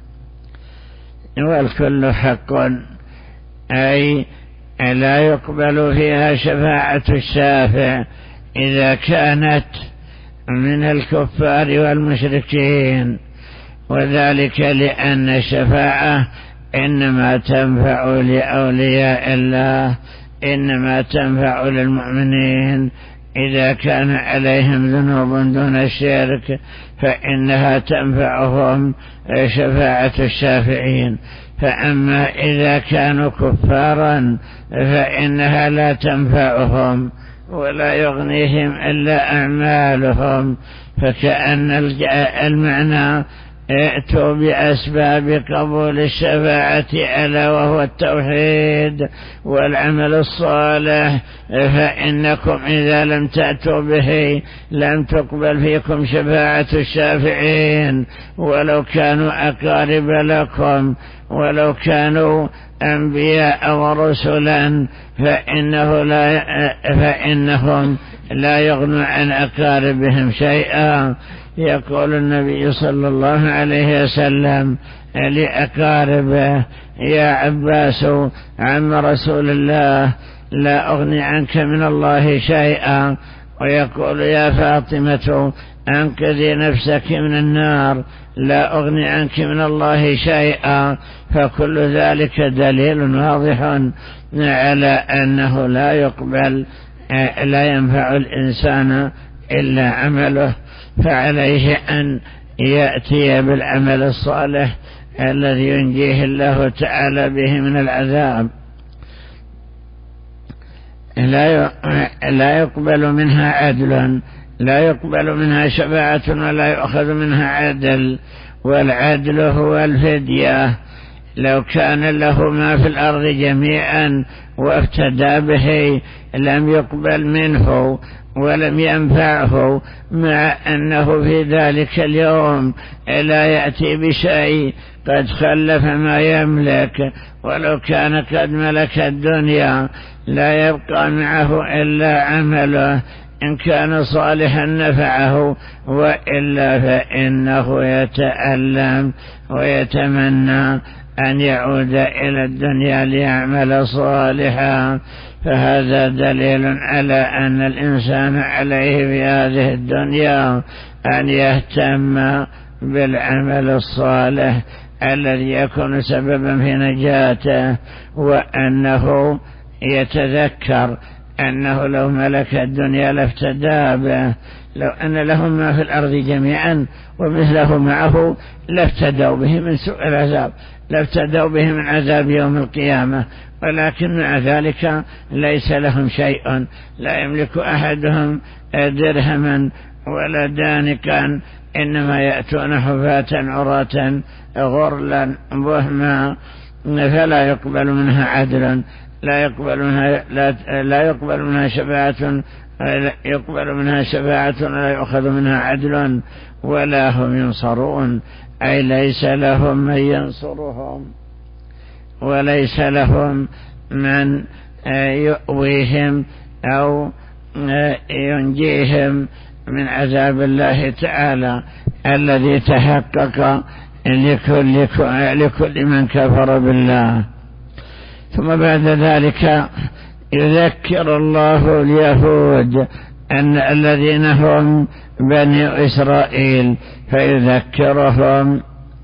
والكل حق، أي لا يقبل فيها شفاعة الشافع إذا كانت من الكفار والمشركين، وذلك لأن الشفاعة إنما تنفع لأولياء الله، إنما تنفع للمؤمنين إذا كان عليهم ذنوب دون الشرك، فإنها تنفعهم شفاعة الشافعين. فأما إذا كانوا كفارا فإنها لا تنفعهم ولا يغنيهم إلا أعمالهم. فكأن المعنى ائتوا بأسباب قبول الشفاعة ألا وهو التوحيد والعمل الصالح، فإنكم إذا لم تأتوا به لم تقبل فيكم شفاعة الشافعين، ولو كانوا أقارب لكم ولو كانوا أنبياء ورسلا، فإنهم لا يغنوا عن أقاربهم شيئا. يقول النبي صلى الله عليه وسلم لأقاربه يا عباس عم رسول الله لا أغني عنك من الله شيئا، ويقول يا فاطمة أنقذي نفسك من النار لا أغني عنك من الله شيئا، فكل ذلك دليل واضح على أنه لا ينفع الإنسان إلا عمله، فعليه أن يأتي بالعمل الصالح الذي ينجيه الله تعالى به من العذاب. لا يقبل منها عدل، لا يقبل منها شفاعة ولا يؤخذ منها عدل، والعدل هو الفدية. لو كان له ما في الأرض جميعا وافتدى به لم يقبل منه ولم ينفعه، مع أنه في ذلك اليوم لا يأتي بشيء، قد خلف ما يملك، ولو كان قد ملك الدنيا لا يبقى معه إلا عمله، إن كان صالحا نفعه، وإلا فإنه يتألم ويتمنى أن يعود إلى الدنيا ليعمل صالحا. فهذا دليل على أن الإنسان عليه في هذه الدنيا أن يهتم بالعمل الصالح الذي يكون سببا في نجاته، وأنه يتذكر أنه لو ملك الدنيا لافتدى به، لو أن لهم ما في الأرض جميعا ومثله معه لافتدوا به من سوء العذاب، لافتدوا به من عذاب يوم القيامة، ولكن مع ذلك ليس لهم شيء، لا يملك أحدهم درهما ولا دانكا، إنما يأتون حفاة عراة غرلا بهما، فلا يقبل منها عدل، لا يقبل منها شفاعة ولا يؤخذ منها عدل، ولا هم ينصرون، أي ليس لهم من ينصرهم، وليس لهم من يؤويهم أو ينجيهم من عذاب الله تعالى الذي تحقق لكل من كفر بالله. ثم بعد ذلك يذكر الله اليهود أن الذين هم بني إسرائيل، فيذكرهم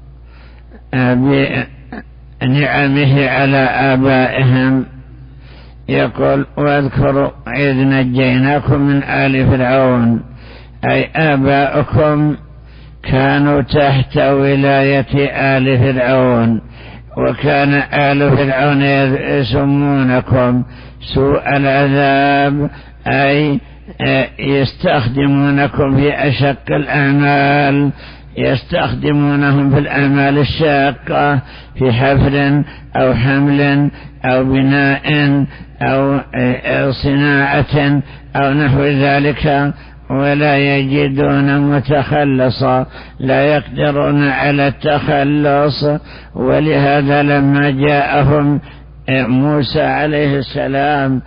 بنعمه على آبائهم، يقول واذكروا إذ نجيناكم من آل فرعون، أي آباؤكم كانوا تحت ولاية آل فرعون، وكان آل فرعون يسمونكم سوء العذاب، أي يستخدمونكم في أشق الأعمال، يستخدمونهم في الأعمال الشاقة، في حفر أو حمل أو بناء أو صناعة أو نحو ذلك، ولا يجدون متخلصا، لا يقدرون على التخلص. ولهذا لما جاءهم موسى عليه السلام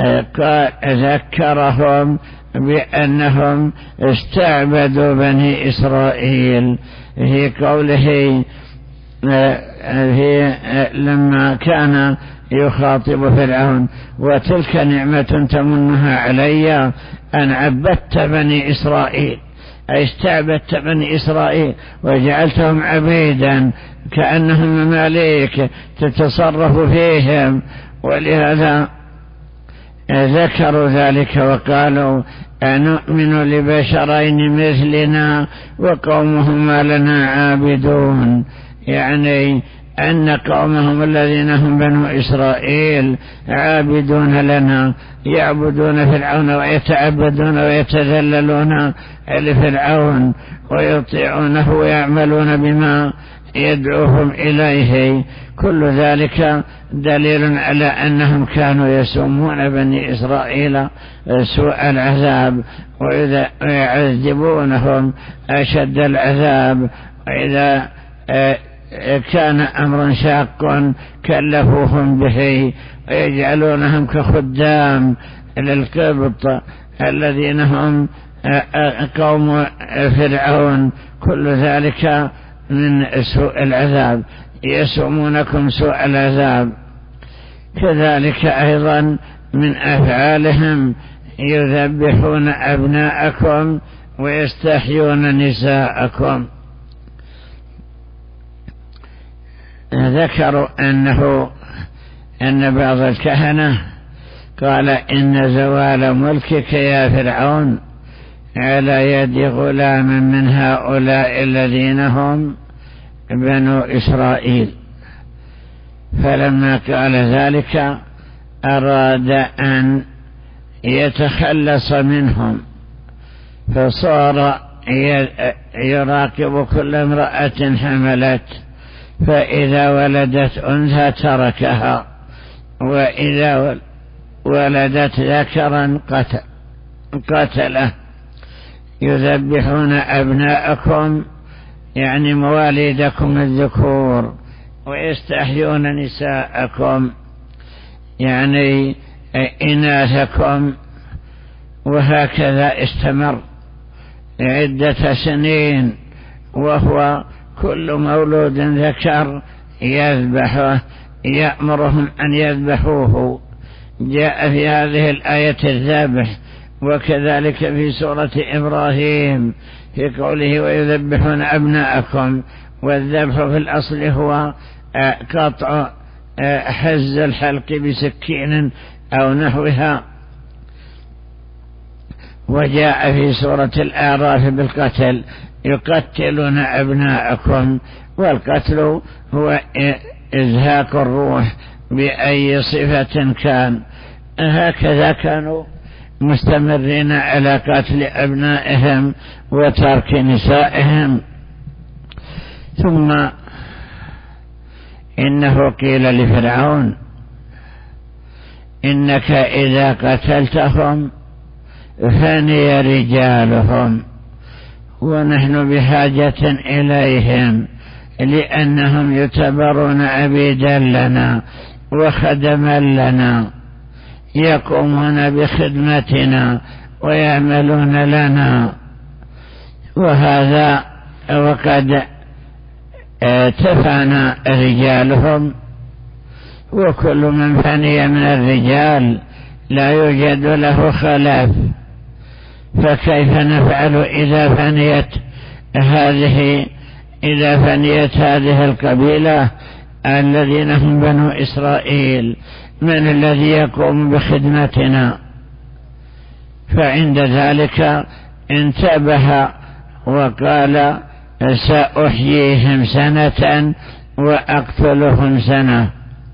ذكرهم بأنهم استعبدوا بني إسرائيل، في قوله لما كان يخاطب فرعون وتلك نعمة تمنها علي أن عبدت بني إسرائيل، أي استعبدت بني إسرائيل وجعلتهم عبيدا كأنهم مماليك تتصرف فيهم. ولهذا ذكروا ذلك وقالوا أنؤمن لبشرين مثلنا وقومهما لنا عابدون، يعني أن قومهم الذين هم بنو إسرائيل عابدون لنا، يعبدون فرعون ويتعبدون ويتذللون لفرعون ويطيعونه ويعملون بما يدعوهم إليه. كل ذلك دليل على أنهم كانوا يسومون بني إسرائيل سوء العذاب ويعذبونهم أشد العذاب، وإذا كان أمر شاق كلفوهم به ويجعلونهم كخدام للقبط الذين هم قوم فرعون. كل ذلك من سوء العذاب، يسومونكم سوء العذاب. كذلك أيضا من أفعالهم يذبحون أبناءكم ويستحيون نساءكم. ذكروا أن بعض الكهنة قال إن زوال ملكك يا فرعون على يد غلام من هؤلاء الذين هم بنو إسرائيل، فلما قال ذلك أراد أن يتخلص منهم، فصار يراقب كل امرأة حملت، فإذا ولدت أنثى تركها، وإذا ولدت ذكرا قتله. يذبحون أبناءكم يعني مواليدكم الذكور، ويستحيون نساءكم يعني إناثكم، وهكذا استمر عدة سنين، وهو كل مولود ذكر يذبحه، يأمرهم أن يذبحوه. جاء في هذه الآية الذبح، وكذلك في سورة إبراهيم في قوله ويذبحون أبناءكم، والذبح في الأصل هو قطع حز الحلق بسكين أو نحوها. وجاء في سورة الأعراف بالقتل، يقتلون أبناءكم، والقتل هو إزهاق الروح بأي صفة كان. هكذا كانوا مستمرين على قتل أبنائهم وترك نسائهم. ثم إنه قيل لفرعون إنك إذا قتلتهم فني رجالهم، ونحن بحاجة إليهم لأنهم يعتبرون عبيدا لنا وخدما لنا، يقومون بخدمتنا ويعملون لنا. وهذا وقد تفنى رجالهم، وكل من فني من الرجال لا يوجد له خلاف، فكيف نفعل إذا فنيت هذه القبيلة الذين هم بنو إسرائيل؟ من الذي يقوم بخدمتنا؟ فعند ذلك انتبه وقال سأحييهم سنة وأقتلهم سنة.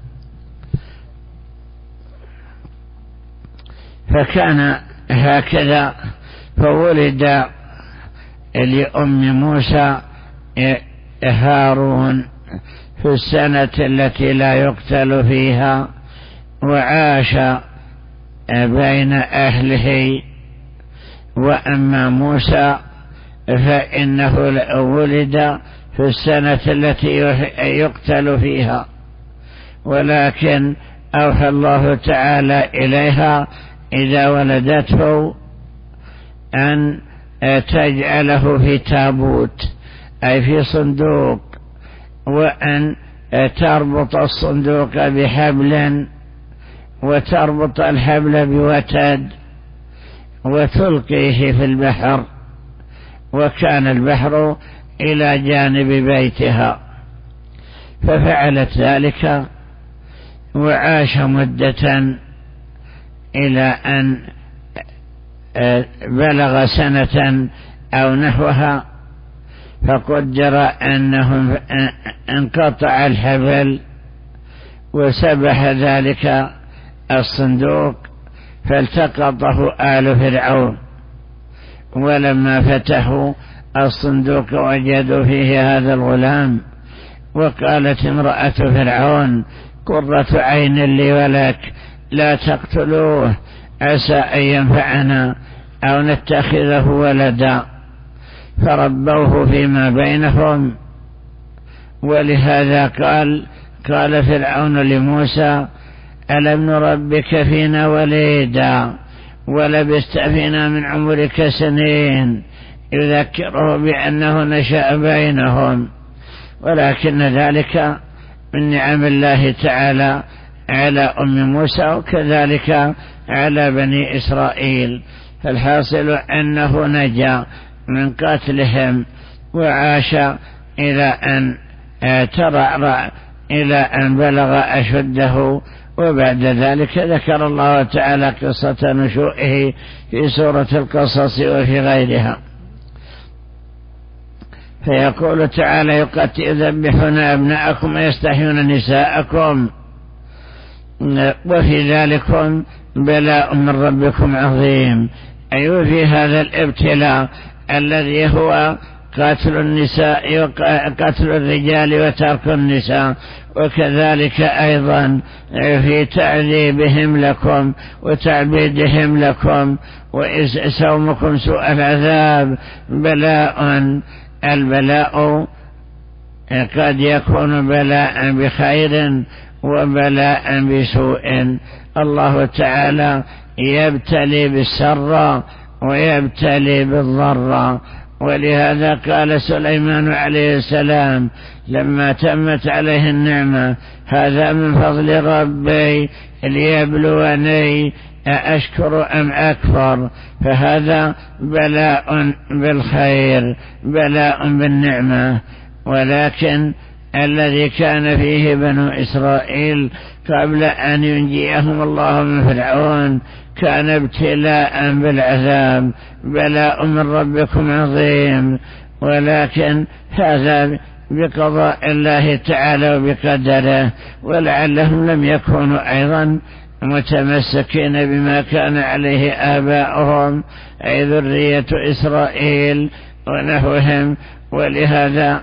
فكان هكذا، فولد لأم موسى هارون في السنة التي لا يقتل فيها، وعاش بين أهله. وأما موسى فإنه ولد في السنة التي يقتل فيها، ولكن أوحى الله تعالى إليها إذا ولدته أن تجعله في تابوت أي في صندوق، وأن تربط الصندوق بحبل، وتربط الحبل بوتد، وتلقيه في البحر، وكان البحر إلى جانب بيتها. ففعلت ذلك وعاش مدة إلى أن بلغ سنة أو نحوها، فقدر أنه انقطع الحبل وسبح ذلك الصندوق، فالتقطه آل فرعون. ولما فتحوا الصندوق وجدوا فيه هذا الغلام، وقالت امرأة فرعون قرة عين لي ولك لا تقتلوه عسى أن ينفعنا أو نتخذه ولدا، فربوه فيما بينهم. ولهذا قال فرعون لموسى ألم نربك فينا وليدا ولبست فينا من عمرك سنين، يذكره بأنه نشأ بينهم. ولكن ذلك من نعم الله تعالى على أم موسى وكذلك على بني إسرائيل. فالحاصل أنه نجا من قتلهم وعاش إلى أن ترعرع إلى أن بلغ أشده. وبعد ذلك ذكر الله تعالى قصة نشوئه في سورة القصص وفي غيرها. فيقول تعالى يذبحون أبناءكم ويستحيون نساءكم وفي ذلكم بلاء من ربكم عظيم. أي وفي هذا الابتلاء الذي هو قتل النساء وقتل الرجال وترك النساء، وكذلك أيضا في تعذيبهم لكم وتعبيدهم لكم وسومكم سوء العذاب بلاء. البلاء قد يكون بلاء بخير وبلاء بسوء. الله تعالى يبتلي بالسر ويبتلي بالضر. ولهذا قال سليمان عليه السلام لما تمت عليه النعمة: هذا من فضل ربي ليبلوني أشكر أم أكفر. فهذا بلاء بالخير، بلاء بالنعمة. ولكن الذي كان فيه بنو إسرائيل قبل أن ينجيهم الله من فرعون كان ابتلاء بالعذاب، بلاء من ربكم عظيم. ولكن هذا بقضاء الله تعالى وبقدره، ولعلهم لم يكونوا أيضا متمسكين بما كان عليه آباؤهم أي ذرية إسرائيل ونحوهم. ولهذا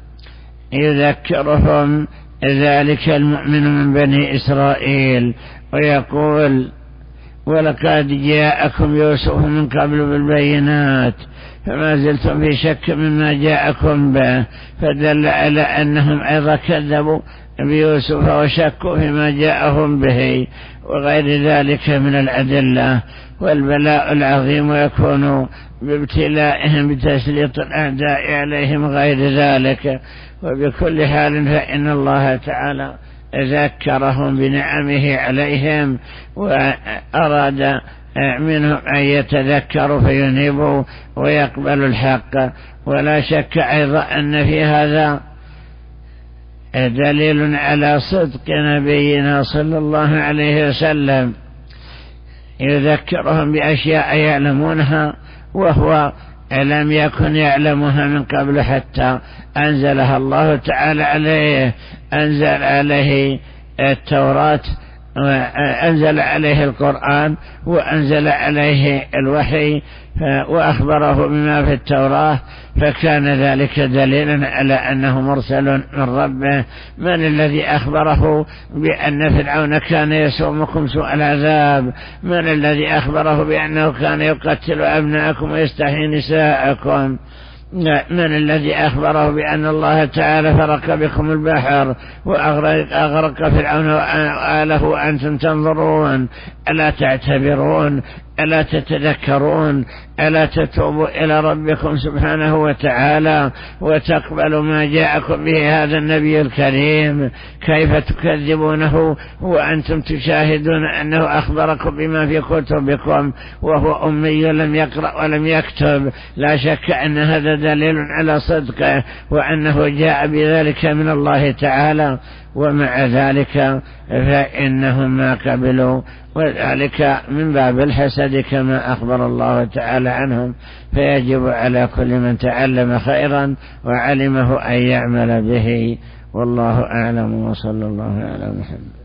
يذكرهم ذلك المؤمن من بني إسرائيل ويقول: ولقد جاءكم يوسف من قبل بالبينات فما زلتم في شك مما جاءكم به. فدل على أنهم أيضا كذبوا بيوسف وشكوا فيما جاءهم به وغير ذلك من الأدلة. والبلاء العظيم يكون بابتلائهم بتسليط الأعداء عليهم غير ذلك. وبكل حال فإن الله تعالى ذكرهم بنعمه عليهم وأراد منهم أن يتذكروا فينيبوا ويقبلوا الحق. ولا شك أيضا أن في هذا دليل على صدق نبينا صلى الله عليه وسلم، يذكرهم بأشياء يعلمونها وهو لم يكن يعلمها من قبل حتى أنزلها الله تعالى عليه. أنزل عليه التوراة وأنزل عليه القرآن وأنزل عليه الوحي وأخبره بما في التوراة، فكان ذلك دليلا على أنه مرسل من ربه. من الذي أخبره بأن فرعون كان يسومكم سوء العذاب؟ من الذي أخبره بأنه كان يقتل أبناءكم ويستحيي نساءكم؟ من الذي أخبره بأن الله تعالى فرق بكم البحر وأغرق فرعون وآله وأنتم تنظرون؟ ألا تعتبرون؟ ألا تتذكرون؟ ألا تتوبوا إلى ربكم سبحانه وتعالى وتقبلوا ما جاءكم به هذا النبي الكريم؟ كيف تكذبونه وأنتم تشاهدون أنه أخبركم بما في كتبكم وهو أمي لم يقرأ ولم يكتب؟ لا شك أن هذا دليل على صدقه وأنه جاء بذلك من الله تعالى. ومع ذلك فإنهم ما قبلوا، وذلك من باب الحسد كما أخبر الله تعالى عنهم. فيجب على كل من تعلم خيرا وعلمه أن يعمل به. والله أعلم، وصلى الله على محمد.